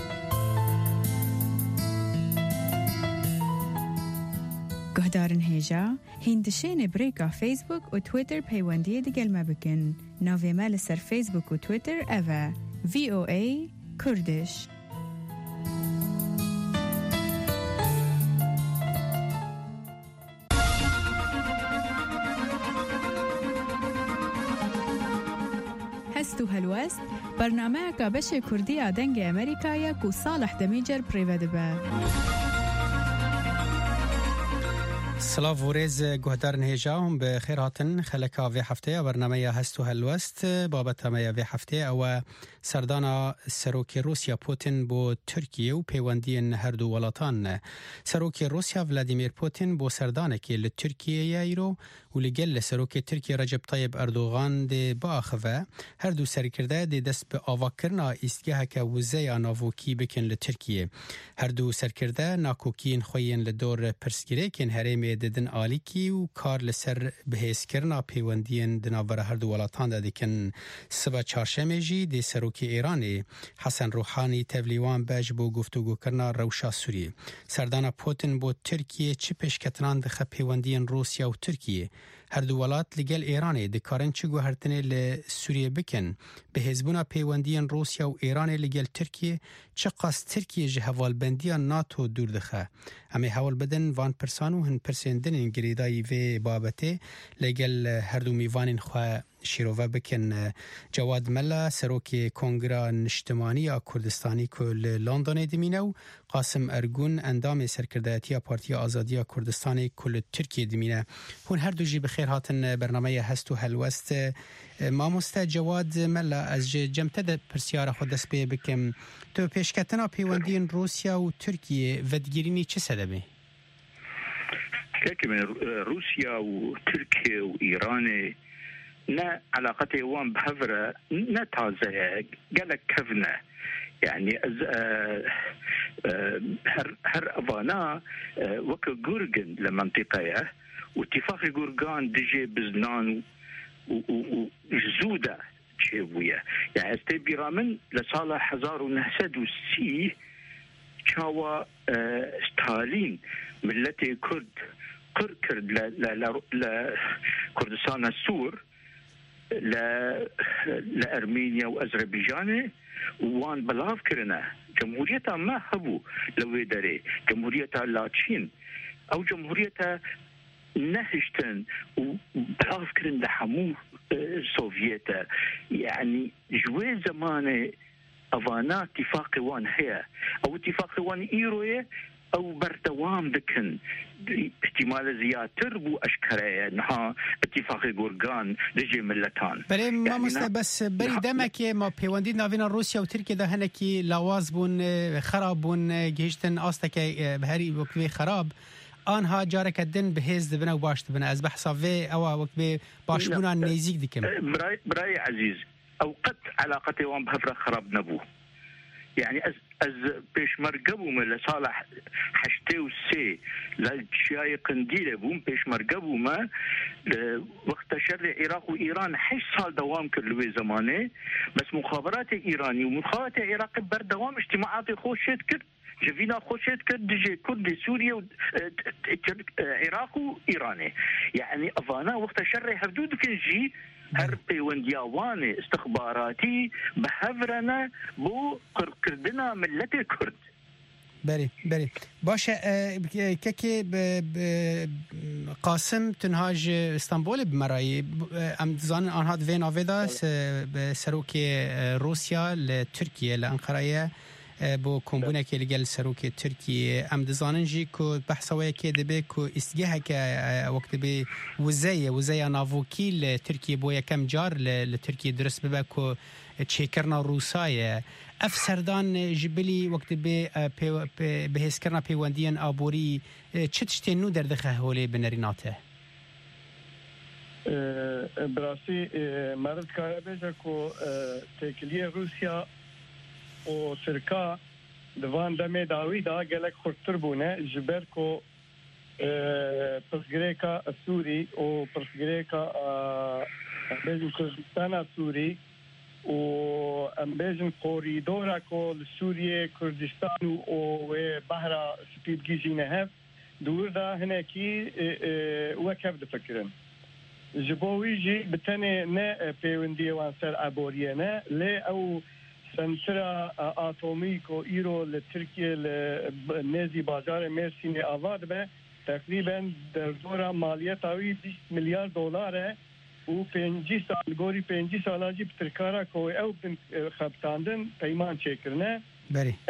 گۆهدارن هێژا هیندشێنێ برێکا فیسبوک و تویتر پەیوەندیە دگەلمە بکەن. ناوێمە لەسەر فیسبوک و تویتر ئەڤە ڤی ئۆ ئەی کوردش. هەست و هەلوەست بەرنامەیەکە بەشێ کوردیە دەنگی ئەمریکایە و ساڵح دەمیجەر پڕێوە دەبە. سلاف ورز گهدار نهجا هم به خیر هاتن خلکا وی هفته برنامه هست و هلوست بابت همه وی هفته او سردانا سروک روسیا پوتین بو ترکیه و پیوندی هر دو ولاتان. سروک روسیا ولادیمیر پوتین بو سردانه که لترکیه ایرو و لگل سروک ترکیه رجب طیب اردوغان دی باخوه هر دو سرکرده دی دست به آواکرنا ایستگاه که وزه ناووکی بکن لترکیه. هر دو سرکرده ناکوکین خوین لدور پرسگیره کن هرمی ددن آلیکی و کار لسر بهیس کرنا پیوندین دناور هر دو ولاتان دا دیکن سبا چارشمه جی دی سروکی ایرانی حسن روحانی تولیوان بج بو گفتگو کرنا روشا سوری. سردانا پوتین بو ترکیه چی پشکتنان دخه پیوندین روسیا و ترکیه هر دو ولات لگل ایرانی دکارن چی گوهرتنه لسوریه بکن به حزبونا پیوندین روسیا و ایرانی لگل ترکیه چه قاس ترکیه جه حوالبندی ناتو دور دخه امی حوال بدن وان پرسانو هن پرسندن گریدای و بابته لگل هر دو میوانین خواه شیروه بکن. جواد ملا سروک کنگرا نشتمانی کردستانی کل لندن دمینه و قاسم ارگون اندام سرکردایتی پارتی آزادی کردستانی کل ترکیه دمینه. هون هر دو جی بخیر هاتن برنامه هست و هلوست. ماموسته جواد ملا از جمته پرسیار خود دست بی بکم تو پیشکتنا پیوندین روسیا و ترکیه ودگیرینی چه سببه؟ که من روسیا و ترکیه و ایران نه علاقته وان بهفرة نه تازه قالك كفنا يعني هر هر افانا وك جورجن لمنطقه واتفاق جورجان دجي بزنان وجزوده شويه يعني استبيرامن لصالح هزار ونهسد وسي شاوا ستالين ملتي كرد كرد لكردستان السور لأرمينيا وأذربيجان وان بلاف كرنا جمهوريتها ما هبو لو يدري جمهوريتها لاتشين أو جمهوريتها نهشتن وبلاف كرن لحمو سوفيتا يعني جوي زمان أفانا اتفاق وان هي أو اتفاق وان إيروية أو بردوام دكن احتمال زيادة بو أشكرية نها اتفاق جورجان دجي ملتان. بله ما مسته بس بری دمه که ما پیوندی ناوین روسیا و ترکیه ده هنه که لواز بون خراب بون گهشتن آسته که بهری وقتی خراب آنها جاره کدن به هز دبنه و باش دبنه از بحثاوه او وقتی باش بونا نزیک دیکم. برای برای عزیز اوقات علاقته وان بهفرة خراب نبو. يعني از از بيشمرقبو من لصالح حشتي وسي للشاي قنديله بوم بيشمرقبو ما وقت شر العراق وايران حش صال دوام كل زمانه بس مخابرات ايراني ومخابرات العراق بر دوام اجتماعات خوشت كر جفينا خوشت كر دجي كرد سوريا العراق وايراني يعني افانا وقت شر حدود كنجي هر پیوندیاوان استخباراتي بهفرنا بو كردنا ملت كرد. بله بله باشه که قاسم تنهاج استانبول بمرای ام زان آنها دوین آویدا سروک روسیا لترکیه لانقره بو کمبونه که لگل سروک ترکیه ام دزانن جی که بحثوه که دبه که استگه که وقت به وزه وزه ناووکی لترکیه بو یکم جار لترکیه درست ببه که چیکرنا روسایه اف سردان جبلی وقت به به حس کرنا پیوندین آبوری چه تشتی نو در دخه هولی بنریناته براسی مرد کاره بیجه که تکلیه روسیا و ترکا دوان دمه داوی دا گلک خورتر بونه جبر کو پرسگریکا سوری و پرسگریکا بیجن کردستان سوری و ام بیجن کوریدورا کو سوریه کردستان و بحر سپیدگی جینه هف دور دا هنکی وکف دفکرن جبوی جی بتنه نه پیوندی وان سر عبوریه نه لی او سنترا اتمیکو ایرو لترکیه لنزی بازار مرسین آواد به تقریبا در دورا مالیت آوی بیست میلیارد دلاره و پنجی سال گوری پنجی سالاجی بترکارا کوی او خبتاندن پیمان چکرنه بری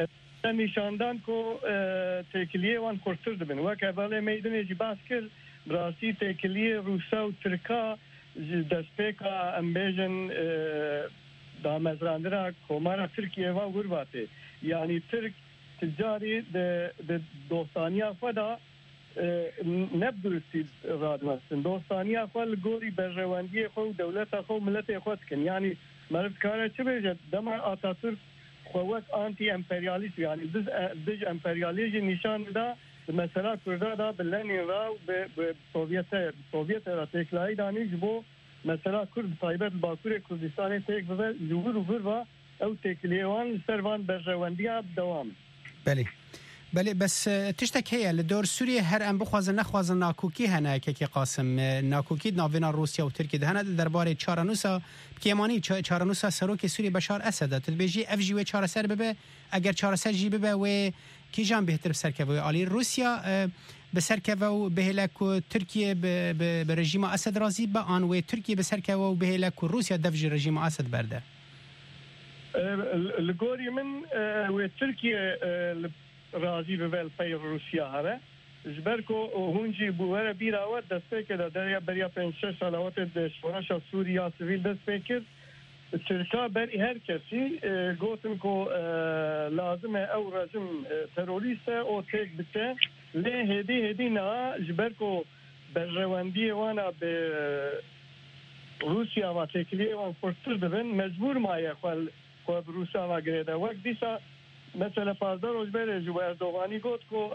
نشاندان کو تکلیه وان کورتر دبن و که بالا میدونه جی باس کرد براسی تکلیه روسا و ترکا دستپیکا امبیجن دامزراندرا کومارا ترکیه و غرباته یعنی ترک تجاری د دوستانیا فدا نبدرستی رادمستن دوستانیا فل گوری برجواندی خو دولت خو ملت خود کن یعنی مرد کاره چه بجد دم آتاتورک خوات آنتی امپریالیست یعنی دز دج امپریالیستی نشان دا مثلا کرده دا بلنین را به سوویت سوویت را تکلایی دانی جبو مثلا کرد تایبت باکور کردستان تک بذار جور و و او تکلیوان سروان برجواندی دوام بله بله بس تشتك هي لدور سوريا هر ام بخوازن نخوازن ناکوکی هنه که قاسم ناکوکی ناوینا روسیا و ترکیه دهنه درباره چارانوسا کیمانی چارانوسا سروک سوریه بشار اسد تلبیجی اف جی و چهار سر ببه اگر چهار سر جی ببه و کی جان بهتر سرکوی علی روسیا به سرکوی بهلک و ترکیه به رژیم اسد راضی به آن و ترکیه به سرکوی و بهلک و روسیا دفج رژیم اسد برده لگوری من و ترکیه راضی به ولفای روسیا هره جبرکو هونجی بوره بیراوت دسته که در بریا پنج شش سالوات دشورش سوریا سویل دسته کرد ترکا بری هر کسی گوتن کو لازمه او رژیم تروریست او تک بته لی هدی هدی نه جبرکو برجواندی وانا به روسیا و تکلیه وان فرصت دبن مجبور مایه خال خال روسیا و گریده وقت دیسا مثلا پازدار روز بره جو اردوغانی گفت که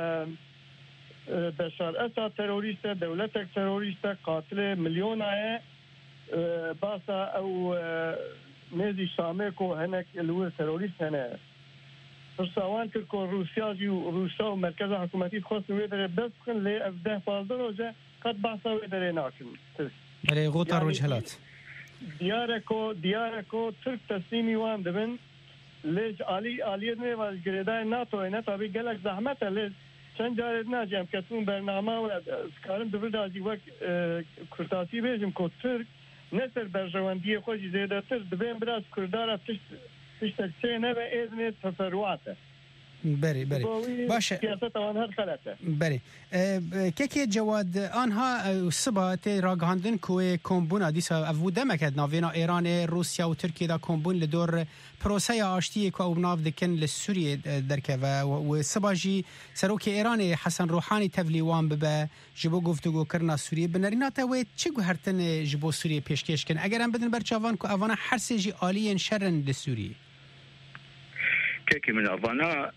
بشار اسد تروریست دولت تروریست قاتل میلیون آیه باسا او نزی شامه که هنک الور تروریست هنه فرساوان کرد که روسیا جو روسا و مرکز حکومتی خواست ویدره بس کن لی افده پازدار روزه قد بحثا ویدره ناکن بله غوطا روش هلات دیاره که دیاره که ترک تسلیمی وان دبن لیش علی علی نه و گریدای ناتو نه تابی گلک زحمت لیش چند جاره ناجم کتون برنامه و کارم دور دازی وقت کرتاسی بیشم که ترک نصر برجواندی خوشی زیده تر دبین براز کردارا تشت تشتکسه نه و ایزنه تفرواته بری بری باشه سیاست آن هر خلاته بری که جواد آنها صبات راگاندن کوه کمبونا دیسا افوده مکد ناوینا ایران روسیا و ترکیه دا کمبون لدور پروسه آشتی که او ناف دکن لسوریه درکه و صباجی سروک ایران حسن روحانی تفلیوان ببه جبو گفتگو کرنا سوریه بنریناته و چه گو هرتن جبو سوریه پیشکش کن اگر هم بدن برچاوان که اوانا هر سیجی آلین شرن لسوریه كيكي من أظنا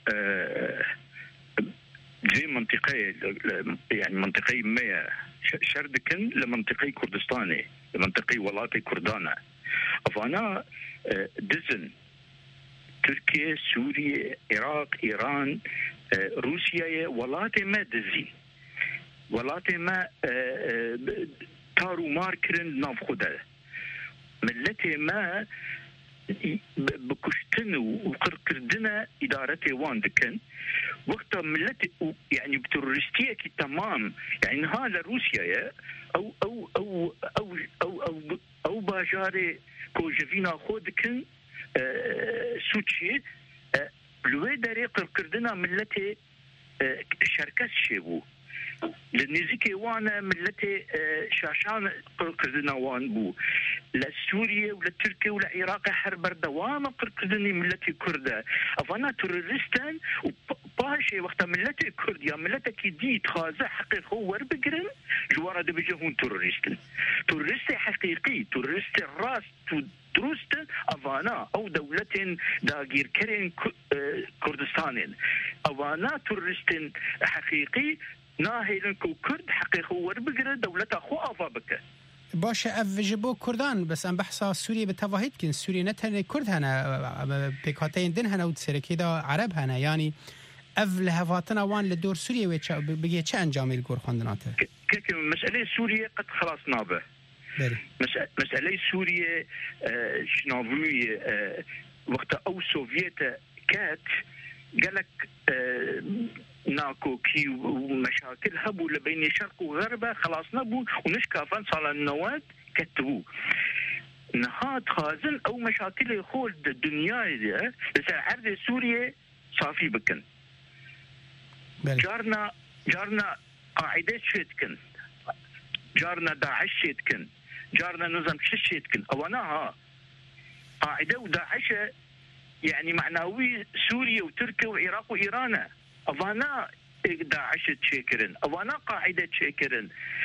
زي منطقة يعني منطقة ما شردكن لمنطقة كردستاني لمنطقة ولاتي كردانا أظنا دزن تركيا سوريا العراق إيران روسيا ولاتي ما دزين ولاتي ما تارو ماركرن ناف خدا ملتي ما بكشتن وقرقردنا إدارتي وان دكن وقتها ملتي يعني بترورستية كي تمام يعني هذا روسيا أو أو أو أو أو أو, أو باجاري كوجفينا خودكن آه سوتشي آه لوي داري قرقردنا ملتي آه شركات شيبو لنزيكي وانا ملتي شاشان قرقردنا وان بو لسوريا ولا تركيا ولا العراق حرب دوام قرقردني ملتي كردة افانا تورستان وباشي وقت ملتي كرد يا ملتك دي تخازع حقيقي هو وربقرن جوارا دبجهون تورستن تورست حقيقي تورست الراس دروستن افانا او دولة داغير كرين كردستان افانا تورستن حقيقي ناهيلن كو كرد حقيقي هو وربقرن دولة اخو افا بك باشه اف جبو كردان بس ام بحثا سوريا بالتواهيد كن سوريا نتهنى كرد هنا بكاتين دن هنا وتسركي دا عرب هنا يعني اف لهفاتنا وان لدور سوريا ويتش بقي چه انجامي الجور خواندناته كيف مسألة سوريا قد خلاص نابه مسألة سوريا آه شنافلوية آه وقت او سوفيت كات قالك آه ناكوكي ومشاكل هبوا لبين شرق وغربه خلاص نبوا ونشكافن صار النواد كتبوا نهاد خازن او مشاكل يخول الدنيا دي لسا عرض سوريا صافي بكن جارنا جارنا قاعدة شيتكن جارنا داعش شيتكن جارنا نظام شيتكن أوناها قاعدة وداعش يعني معنوي سوريا وتركيا وعراق وإيران أوانا داعش تشكرن أوانا قاعدة تشكرن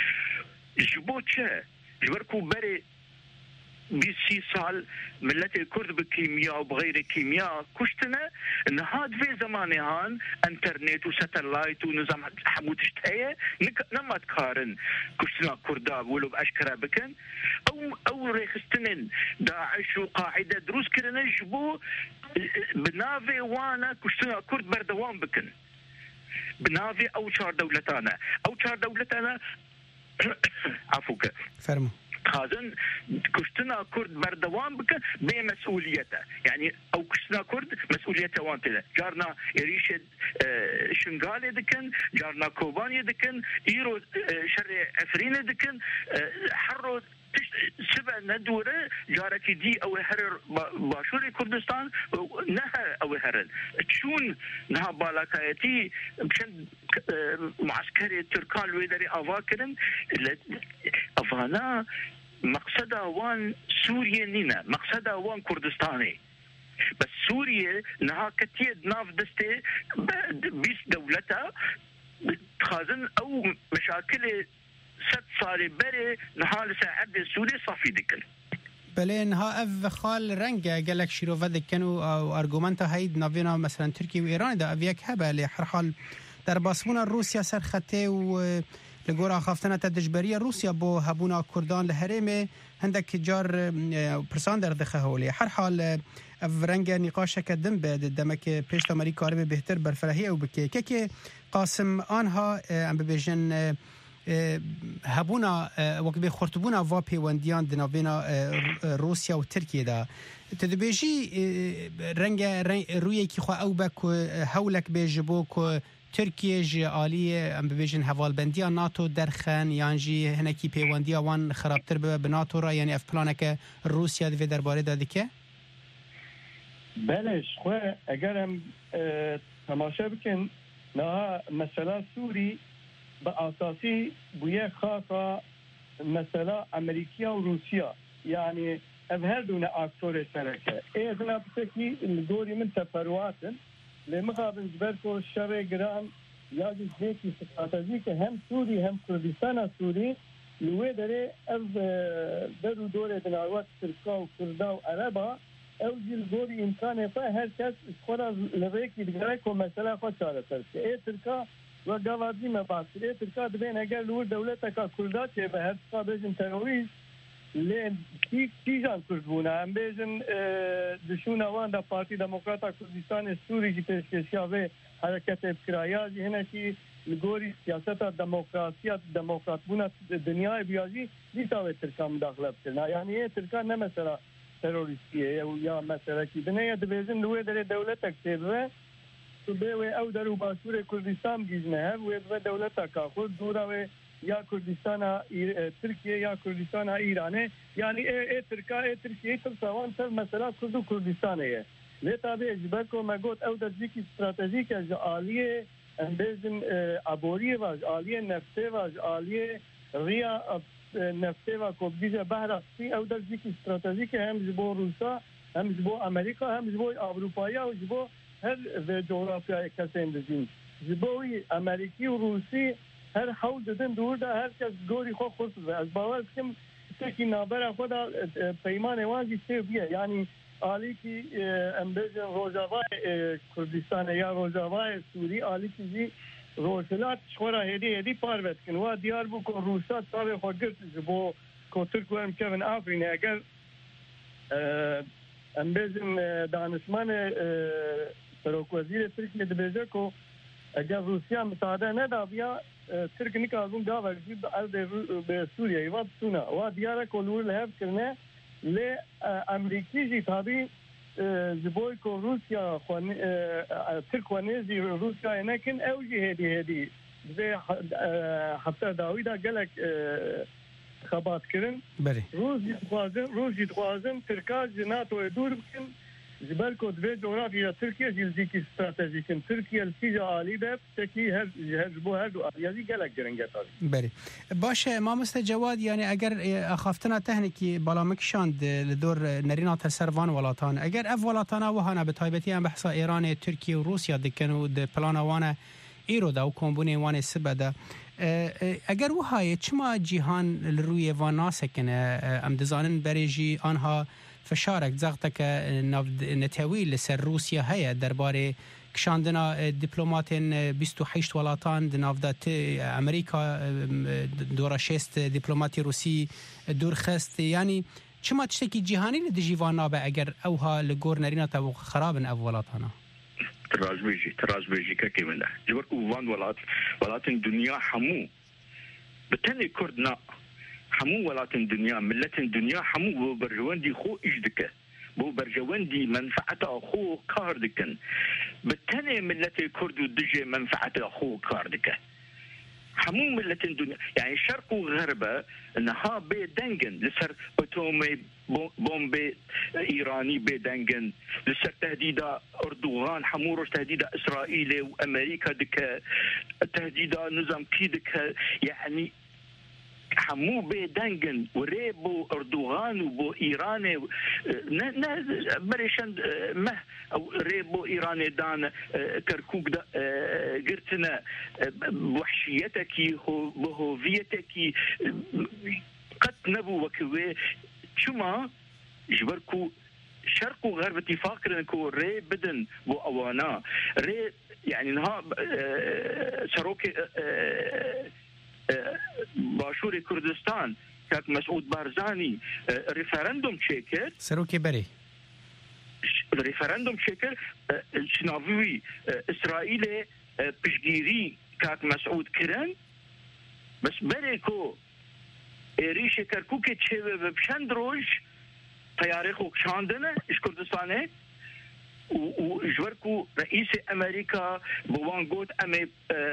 جبوتشا جبركو بري بيسي سال ملت الكرد بكيمياء وبغير كيمياء كشتنا ان هاد في زماني هان انترنت وساتلايت ونظام حموت اشتهي نما تقارن كشتنا كردا ولو باشكرا بكن او او ريخستنن داعش وقاعده دروس كرنا جبو بنافي وانا كشتنا كرد بردوان بكن بنافي او شار دولتانا او شار دولتانا عفوك فرمو خازن كشتنا كرد بردوام بك بمسؤوليته يعني او كشتنا كرد مسؤوليته وانتله جارنا يريشد شنغال دكن جارنا كوبان دكن ايرو شر عفرين دكن حرو سبع ندوره جارك دي او هرر باشور كردستان نها او هرر تشون نها بالاكايتي بشن معسكري تركان ويدري افاكرن افانا مقصدها وان سوريا نينا مقصدها وان كردستاني بس سوريا نها كتير ناف دستي بيس دولتها خازن او مشاكل ست سال بري نهال ساعد سوريا صافي دكن بله انها اف خال رنگ قالك شروع ذكنوا او ارجومنتا هيد نافينا مثلا تركيا وايران ده افيك هبه لحر حال در باسمون روسيا سرخته و لگورا خافتنا تدجبريه روسيا بو هبونا كردان لهرمه عندك جار برسان در دخه هولي هر حال اف رنگ نقاش قدم بعد دمك پیش امریکا کار بهتر برفراهی او بکه که قاسم آنها ام ببیجن هبونا وقت به خرطبونا و پیوندیان دنابینا روسیا و ترکیه دا تدبیجی رنگ روی کی خو او بک هولک بیجبو کو ترکیه جی عالیه ام ببیجن حوالبندی ناتو درخن یانجی هنکی پیوندی وان خرابتر به ناتو را یعنی اف پلانک روسیا دی درباره داده که بلش خو اگرم تماشا بکن نه مثلا سوری بأساسي بويا خاصة مثلا أمريكا وروسيا يعني أبهردون أكتور الشركة إيه أنا بسكي الدوري من تفرواتن لمقابل جبركو الشرع جران يجب هيك استراتيجية هم سوري هم كردستان سوري لوي دري أف درو دوري بناوات تركا وكردا وعربا أو جيل دوري إمكانه فهركس خورا لغيكي دقريكو مثلا خو شارة تركا إيه تركا و گاوازی مباصره ترکا دبین اگر لور دولت کا کردات چه به هر قابل تروریست لین کی کیجان کردونه ام بیزن دشون وان دا پارتی دموکراتا کردستان سوری کی پیشکشیا و حرکت فکریا هنا کی لگوری سیاست دموکراسی دموکرات بونا دنیا بیازی دیتا ترکا مداخله کرنا یعنی ترکا نه مثلا تروریستیه یا مثلا کی بنه دبیزن لور در دولت اکتیبه به او در باشور کردستان گیزنه و دولت کا خود دوره یا کردستان ترکیه یا کردستان ایرانه یعنی ای ترکا ای ترکیه تر سوان تر مثلا کرد و کردستانه لتا به اجبار کو مگوت او در ذکی استراتژیک از عالیه اندازن ابوریه و عالیه نفته و عالیه ریا نفته و کوبیزه بحر سی او در ذکی استراتژیک هم زبو روسا هم زبو امریکا هم زبو اروپایی و زبو هر و جغرافیای کسیم دزین زبوی امریکی و روسی هر حول دادن دور ده هر کس گوری خود خود از باور کم سکی نابر خود پیمان وانجی سی بیه یعنی آلی کی امبیجن روزاوای کردستان یا روزاوای سوری آلی کی جی روشلات شورا هدی هدی پاروت کن و دیار بو که روسات تابع خود گرد زبو که ترکو هم کون آفرینه اگر امبیجن دانشمان سروک وزیر ترکیه دبیجه که اگر روسیا مساعده ندا بیا ترک نکازون دا ورزید به سوریه ایواد سونا و دیاره کلور لحب کرنه لی امریکی جی تابی زبوی که روسیا ترک ونیزی روسیا نکن او جی هدی هدی به هفته داوی دا گلک خبات کرن روز جی خوازن روز جی خوازن ترکا جناتو دور بکن جبالكو دبي جغرافيا تركيا جلديكي استراتيجيكن تركيا التيجا عالي باب تكي هر هرجبو هردو آریازی گلک گرنگت آلی بله باشه مامست جواد یعنی اگر اخافتنا تهنکی باlamekşand لدور نرینات سروان ولاتان اگر اف ولاتانا وهانا به تایبتی هم بحثا ایران ترکیه و روسیا دکن و د پلان وانه ایرو دا و کمبونه وانه سبده اگر وهای چما جیهان لروی وانا سکنه ام دزانن بریجی آنها فشارك زغتك نتاوي لسر روسيا هيا درباري كشاندنا دبلوماتين بيستو حيشت ولاتان دنافدات امريكا دورا شيست دبلوماتي روسي دور خست يعني چما تشتكي جهاني لدجيوانا با اگر اوها لغور نرينا تاو خرابن او ولاتانا تراز بيجي تراز بيجي كاكي منه جبر اوان ولات ولاتن دنيا حمو بتني كردنا حمو ولاتن دنيا ملتن دنيا حمو بو برجواندي خو اجدك بو برجواندي منفعة اخو كاردكن بالتاني ملتي كرد ودجي منفعة اخو كاردك حمو ملتن دنيا يعني شرق وغربة انها بيدنجن لسر اتومي بومبي ايراني بيدنجن لسر تهديدا اردوغان حمورش تهديدا اسرائيل وامريكا دك تهديدا نظام كيدك يعني حمو بيدنجن وريبو اردوغان وبو ايراني نا بريشن مه او ريبو ايراني دان كركوك دا قرتنا بوحشيتك بهوفيتك قد نبو وكوي شما جبركو شرق وغرب اتفاق كو ري بدن بو اوانا ري يعني نها سروكي باشور كردستان كاك مسعود بارزاني ريفرندوم شكر سروكي بري ريفرندوم شكر شنافوي اسرائيل بشجيري كاك مسعود كرن بس بريكو ريش كركوكي تشيب بشند روج طياريخو كشاندنا اش كردستاني وجوركو رئيس امريكا بوان قوت امي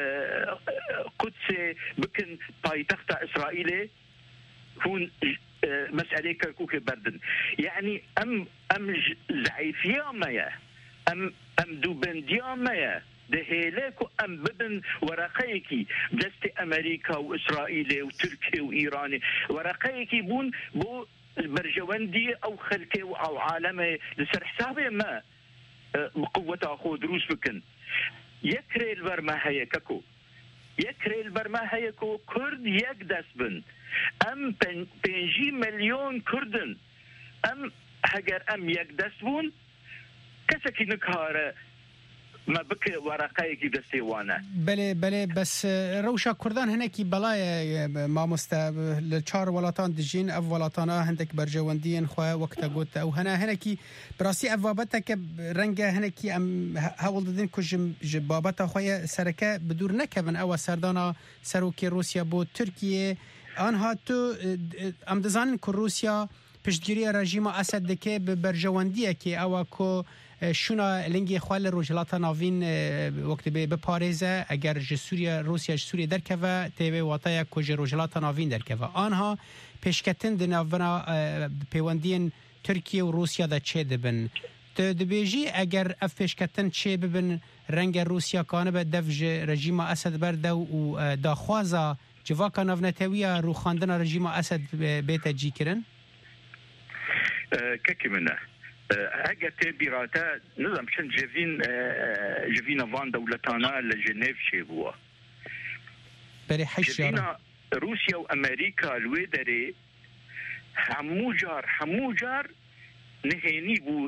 قدس بكن بايتخت اسرائيلي هون مسألة كركوك بردن يعني ام ام زعيفيا مايا ام ام دوبنديا مايا دهيلكو ام بدن ورقيكي دست امريكا واسرائيل وتركيا وايران ورقيكي بون بو برجواندي او خلكي او عالمي لسر حسابي ما بقوة أخو دروس بكن يكري البرما هيككو يكري البرما هيكو كرد يقدس بن أم بنجي مليون كردن أم هجر أم يقدس بون كسكي نكهار ما بك ورقائك دستيوانا بله بله بس روشا كردان هناكي بلاي ما مستا لچار ولاتان دجين اف ولاتانا هندك برجواندين خو وقتا قلت او هنا هناكي براسي افابتك رنگه هناكي ام هاول ددين كج بابتا خويا سركه بدور نكبن او سردانا سروكي روسيا بو تركيا انها تو ام دزانن كو روسيا پشتگیری رژیم اسد دکه برجواندیه که او کو شونا لنگی خوال روجلاتا ناوین وقت به پاریزه اگر سوریه روسیه سوریه درکوه تیوی واتای کو روجلاتا ناوین درکوه آنها پیشکتن دناونا پیوندین ترکیه و روسیه دا چه دبن دبیجی اگر اف پیشکتن چه ببن رنگ روسیه کانه به دفج رژیم اسد برده و داخوازا جواکا ناونتویه رو خاندن رژیم اسد بیت جی کرن كاكي منه هاجا تبيراتا نظام شن جيفين جيفين فان دولتانا لجنيف شيبوا بري حشرة روسيا وامريكا الويدري حموجار حموجار نهيني بو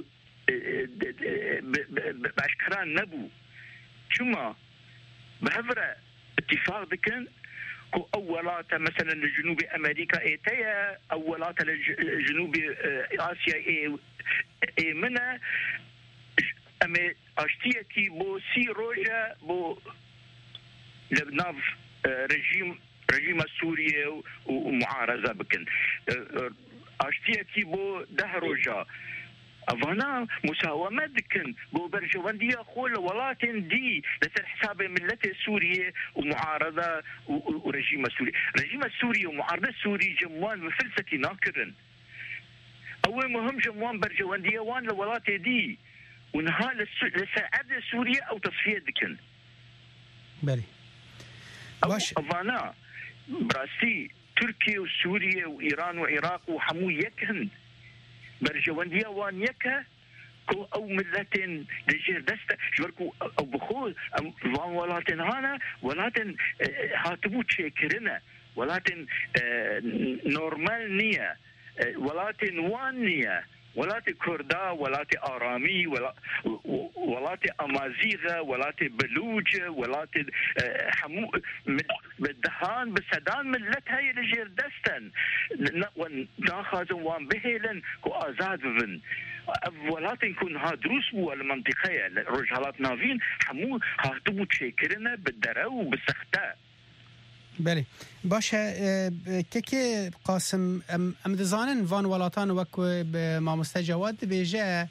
باشكران نبو شما بهفرة اتفاق بكن كو أولات مثلا لجنوب أمريكا إيتيا أولات لجنوب آسيا إيه إيه منا أما أشتيكي بو سي روجا بو لبناف رجيم رجيم سوريا ومعارضة بكن أشتيكي بو ده روجا أفانا مساومة دكن بو برجواندية خول ولاتن دي لسر حساب ملة سوريا ومعارضة ورجيم سوريا رجيم سوريا ومعارضة سوريا جموان بفلسة ناكرن أول مهم جموان برجواندية وان لولاتي دي ونها لساعد سوريا أو تصفية دكن بلي باش أفانا براسي تركيا وسوريا وإيران وعراق وحمو يكهن برجواندية وان يكه كو أو ملتين لجير دسته جبركو أو بخول وان ولاتن هانا ولاتن هاتبو تشيكرنا ولاتن نورمال نية ولاتن وان نية ولاتي كردا ولاتي آرامي ولاتي أمازيغة ولاتي بلوجة ولاتي حمو بالدهان بالسدان ملت هاي لجير دستن وناخذوا وان بهيلن كو آزاد بن ولاتي نكون ها دروس بو المنطقية رجالات نافين حمو هاتبو تشيكرنا بالدرو وبالسختاء بله باشه که قاسم ام دزانن وان ولاتان وکو ما مستجواد بیجه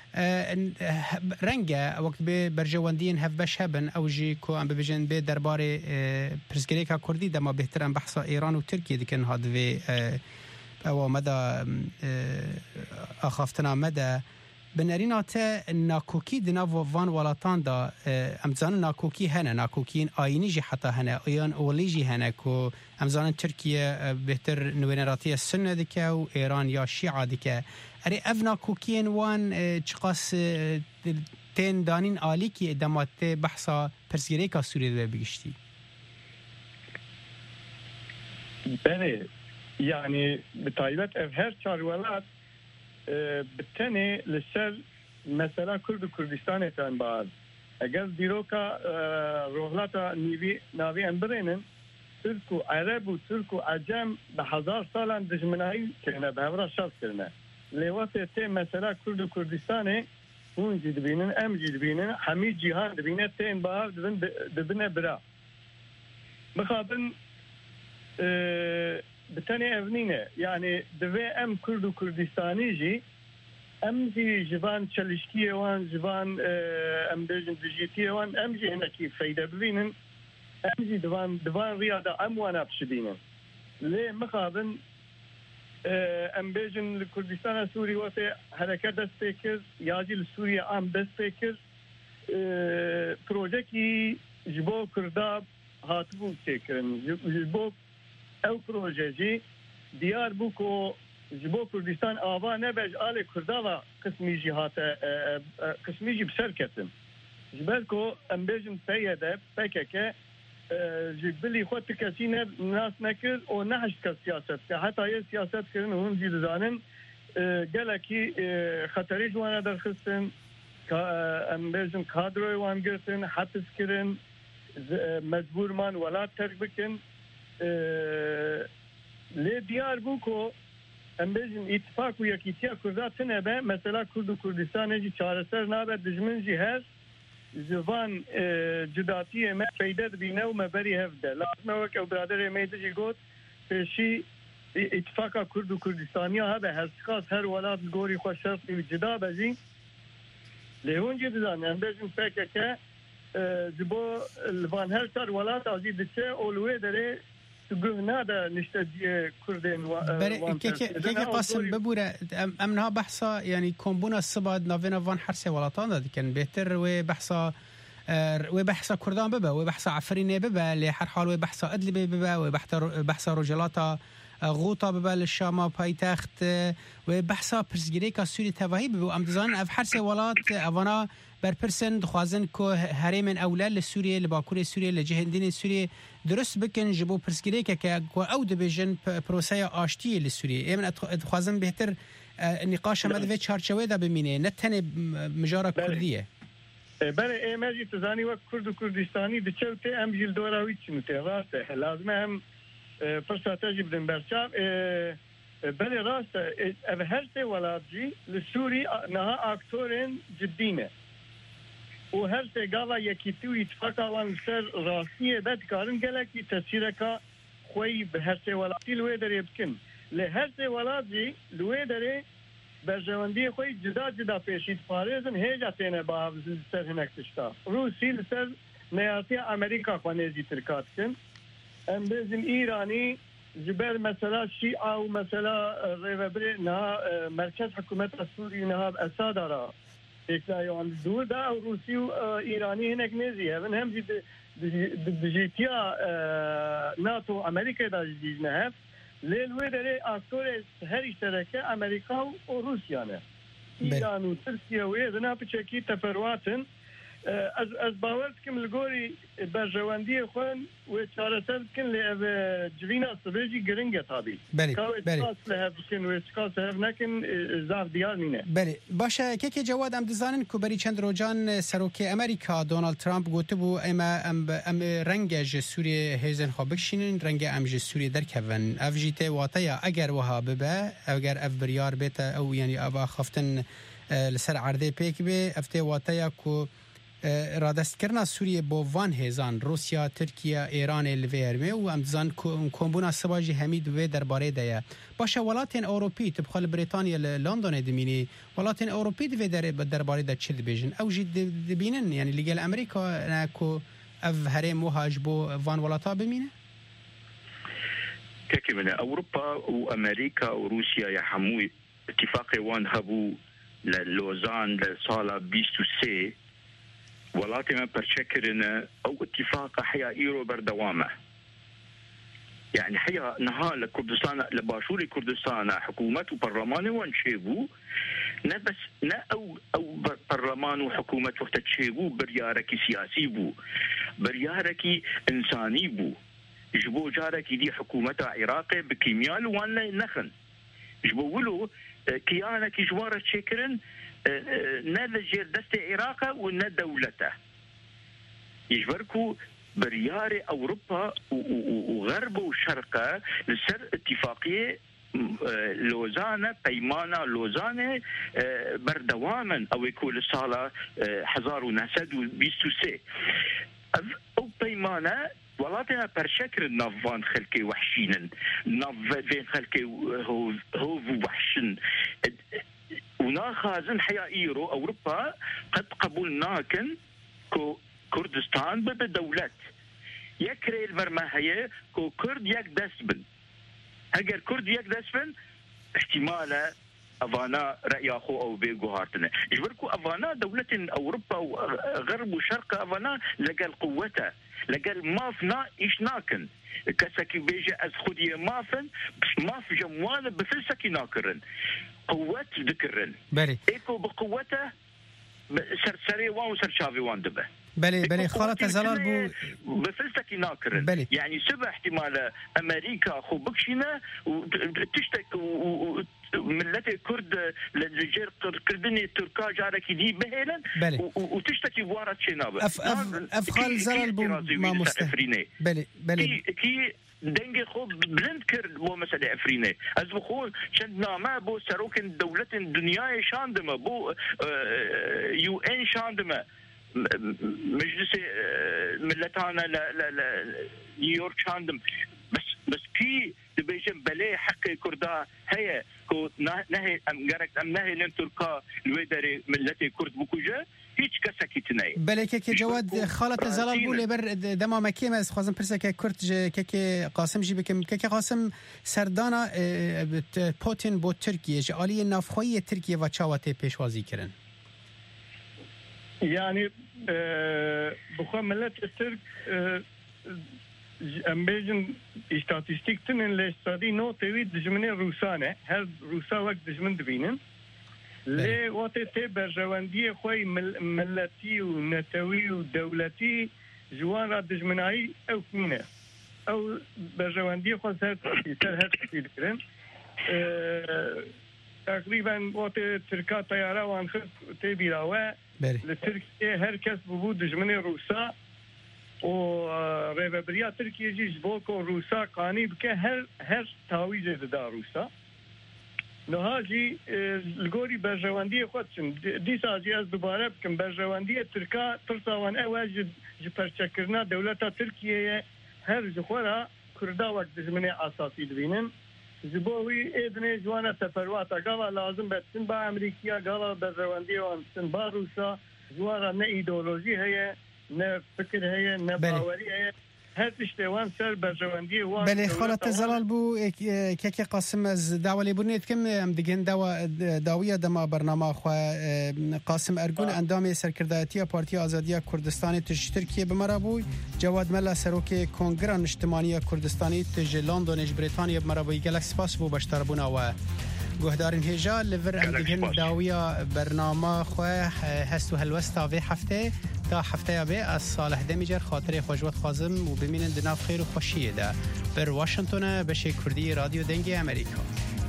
رنگه وقت به برجواندین هف بش هبن او جی کو ام ببیجن به درباره پرسگریکا کردی دما بهترن بحثا ایران و ترکیه دیکن هادوی او مدى اخافتنا مدى بنرينا تا ناكوكي دنا وان ولاتان دا امزان ناكوكي هنا ناكوكين آيني جي حتى هنا ايان اوليجي هنا كو امزان تركيا بهتر نوينراتي السنة ديكا و ايران يا شيعة ديكا اري اف ناكوكين وان چقاس تين دانين آلي كي ادامات بحثا پرسگريكا سوريا دا بگشتي بله يعني بطايبت اف هر چار ولات بالتاني للسر مثلا كرد كردستان تان بعد اگر دیروکا روحلاتا نیوی ناوی انبرینن ترک و عرب و ترک و عجم به هزار سالان دجمنایی کنه به هورا شرط کنه لیوات تی مثلا کرد و کردستان اون جی دبینن ام جی دبینن همه جهان دبینه تین بعد دبنه برا مخابن بتاني أبنينه يعني دوي أم كرد وكردستاني جي أم جي جبان تشلشكية وان جبان أم بيجن دجيتية وان أم جي هنا كيف فايدة ببينن أم جي دوان دوان رياضة أم وانا بشبينن ليه مخابن أم بيجن الكردستان سوري وفي حركة دست فكر ياجي لسوريا أم دست فكر بروجكي جبو كرداب هاتبو تكرن جبو او پروژه دیار بو کو جبو کردستان آوا نبج آل کرداوا قسمی جهات قسمی جی بسر کتن جبل کو امبیجن سیده پککه جبلی خود کسی ناس نکرد و نهش که سیاست که حتی یه سیاست کرن هم جید زانن گلکی خطری جوانا در خستن امبیجن کادروی وان گرتن حبس کرن مجبور من ولاد ترک بکن لی دیار بو کو ام بیجن اتفاق و یکیتیا کردات نبه مثلا کرد و کردستان جی چارسر نابه دجمن جی هست زبان جداتی ما پیدا بینه و مبری هفته لازمه وک او برادر میده جی گوت پیشی اتفاق کرد و کردستانی ها به هستخاص هر ولاد گوری خوش شرطی جدا بجی لیهون جی دزان ام بیجن فکر که جبو الوان هر چار ولاد ازی دچه اولوی داره نادا نشتدي كردين و كيكي كيكي قاسم ببورة امنها بحثا يعني كومبونا الصباد نافينا فان حرسه ولاتان دي كان بيتر وبحثا وبحثا كردان ببا وبحثا عفريني ببا اللي حر حال وبحثا ادلبي ببا وبحثا بحثا رجلاتا غوطا ببا للشام بايتخت وبحثا برسگريكا سوري تواهي ببا امدزان اف حرسه ولات افانا برپرسن دخوازن که هرمن اولاد لسوریه لباکور سوریه لجهندین سوریه درست بکن جبو پرسگریکه که او دبیجن پروسه آشتی لسوریه امن دخوازن بهتر نقاش هم ادوه چارچوه دا بمینه نه تنه مجارا کردیه بله ایمجی تزانی وقت کرد و کردستانی دچوته ام جیل دوراوی چنوته راسته لازمه هم فرصاته جی بدن برچاب بله راسته او هر سه ولاد جی لسوری نها اکتورین جدینه و هر سه گاوا یکی تو اتفاقا وان سر راستیه بد کارن گلکی تسیره که خوی به هر سه ولاتی لوی داره بکن لی هر سه ولاتی لوی داره برجواندی خوی جدا جدا پیشید پارزن هیجا تینه با سر هنکتشتا روسی لسر نیاتی امریکا خوانیزی ترکات کن ام بزن ایرانی جبال مثلا شیعه و مثلا ریوبری نه مرکز حکومت سوری نه اساد را تێکایان دوودا ئەو رووسی و ئیرانی هەنێک نێزی هەبن هەمجی دژیتیا ناتۆ ئەمریکایدا دیژنە هەب لێ وێ دەرێ ئاکتۆرێ هەری سەرەکە ئەمریکا و رووسیانە ئیران و ترکیە وێ دنا پچێکی تەفەرواتن ئەس باوەڕ بکەم لە گۆری بەرژەوەندیە خۆن وێ چارەسەر بکەن لێ ئەڤ جڤینا سبێژی گرنگە تابی لە هەف بکەن وێ چکاس هەف نەکن زاف دیار نینە بەێ باشە کێکێ جەواد ئەم دەزانن کوبەری چەند ڕۆژان سەرۆکی ئەمریکا دۆناڵد ترامپ گوتبوو ئێمە ئەم ڕەنگە ژە سووریێ هێزن خۆ بکشینن ڕەنگە ئەم ژە سووریێ دەرکەون ئەف ژی تێ واتەیە ئەگەر وەها ببە ئەگەر ئەف بریار بێتە ئەو یعنی ئەبا خەفتن لەسەر عەردەی پێک بێ ئەف تێ واتەیە کو ڕادەستکردنا سووریە بۆ وان هێزان رووسیا ترکیە ئێرانێ لەوێ هەرمێ و ئەم دزان کۆمبوونا سەباژی هەمید وێ دەربارەیدایە باشە وڵاتێن ئەوروپی تبخوا لە برێتانیا لە لۆندۆنێ دمینی وڵاتێن ئەوروپی دەوێ دەرێ بە دەربارەیدا چ دەبێژن ئەو ژی دەبینن یعنی لەگەل ئەمریکا ناکۆ ئەف هەرێم وهاش بۆ وان وڵاتا بمینە کەکی منە ئەوروپا و ئەمریکا و رووسیا یا هەمووی اتفاقی وان هەبوو لە لۆزان لە ساڵا بیست و سێ وڵاتی ما پەرچەکردنە ئەو اتفاقە حیا ئیرۆ بەردەوامە يعني حیا نها لە کوردستانە لە باشووری کوردستانە حکوومەت و پەرلەمانی وان چێبوو نە بەس نە ئەو ئەو پەرلەمان و حکوومەت وەختە چێبوو بڕیارێکی سیاسی بوو بڕیارێکی ئینسانی بوو ji bo carekî dî hikûmeta Iraqê bi kîmyal wan nexin ji bo wilo kiyanekî ji wan re çêkirin ne li jêr destê Iraqe û ne dewlete ji ber ku biryarê Ewropa û Gerb û Şerqe li ser itîfaqiyê Lozane peymana Lozanê berdewamin ew ê ku li sala hezar û neh sed û bîst û sê ew peymane وڵاتێنە پەرچەکردن ناڤوان خەلکێ وەحشینن ناڤێن خەلکێ هۆڤ و وەحشن و ناخازن حیا ئیرۆ ئەوروپا قەت قبول ناکن کۆ کوردستان ببە دەولەت یەک رێل بەرمە هەیە کۆ کورد یەک دەست بن ئەگەر کورد یەک دەست بن احتیمالە ئەڤانە ڕەیاخۆ ئەو بێ گوهارتنە ji ber ku ئەڤانە دەولەتên ئەوروپا و غەرب و شەرق ئەڤانە لەگەل قووەتە لەگەل ماف نا ئیش ناکن کەسێکی بێژە ئەس خودیە مافن ماف ژەموانە بفرسەکی ناکردن قووەت دکردن ئێکۆ بقووەتە سەرسەرێ وان و سەرچاوی وان دەبە بله بله خالت زلال بو بفرستکی ناکرن بله. یعنی سبب احتمال امریکا خو بکشینه و تشتک و ملت کرد لجر کردنی ترکا جارکی دی بهلن بله. و تشتکی وارد چنابه اف اف اف خال زلال بو ما مستفرینه بله بله کی کی دنگ خوب بلند کرد بو مسئله افرینه از بخون چند نامه بو سروکن دولت دنیای شاندمه بو یو ان شاندمه مجلس ملتانا ل ل ل نيويورك شاندم بس بس كي دبيجن بلي حق كردا هي كو نهي ام غرق ام نهي لن تركا الويدري ملتي كرد بكوجا هیچ کس کی تنای بله که جواد خالت زلال بوله بر دما مکیم از خوازم پرسه که کرد که که قاسم جی بکم که که قاسم سردانا پوتین بو ترکیه جالی نافخوی ترکیه و چاوته پیشوازی کردن يعني بخوا ملت الترك امبيجن استاتستيك تنن لاستادي نو توي دجمن روسانه هر روسا وقت دجمن دبينن لي وقت تي برجوانديه خوي ملتي ونتوي ودولتي جوان دجمناي او كمينه او برجوانديه خو سر سر هر تفيدرن تقريبا وقت تركا طياره وان خد تبي راوه لتركيا هر کس بود دشمن روسا و ریوبریا ترکیه جیش بوکو روسا قانی بکه هر هر تاویج دا روسا نهاجی لگوری برجواندی خودشن دیسا جی از دوباره بکن برجواندی ترکا ترساوان اواج جپرچکرنا دولتا ترکیه هر جخورا کردا وقت دشمن اساسی دبینن زبوی ادنه جوانا تفرواتا قالا لازم بتسن با امریکیا قالا برجواندی وانسن با روسا جوانا نه ایدئولوژی هي نه فکر هي نه باوری هي هاتش توان سر برجواندی وان بله خالت زلال بو که که قاسم از داولی بونید کم ام دیگن داوا داویه دما برنامه خو قاسم ارگون اندام سرکردایتی پارتی آزادی کردستان تش ترکیه بمرابوی جواد ملا سروک کنگره اجتماعی کردستانی تج لندن بریتانیا بمرابوی گلکس پاس بو باشتربونا و گهدارین هجا لور ام دیگن داویه برنامه خو هستو هلوستا و هفته تا هفته به از صالح دمیجر خاطر خوشوت خازم و ببینن دناف خیر و خوشیه ده بر واشنگتن بشه کردی رادیو دنگی امریکا.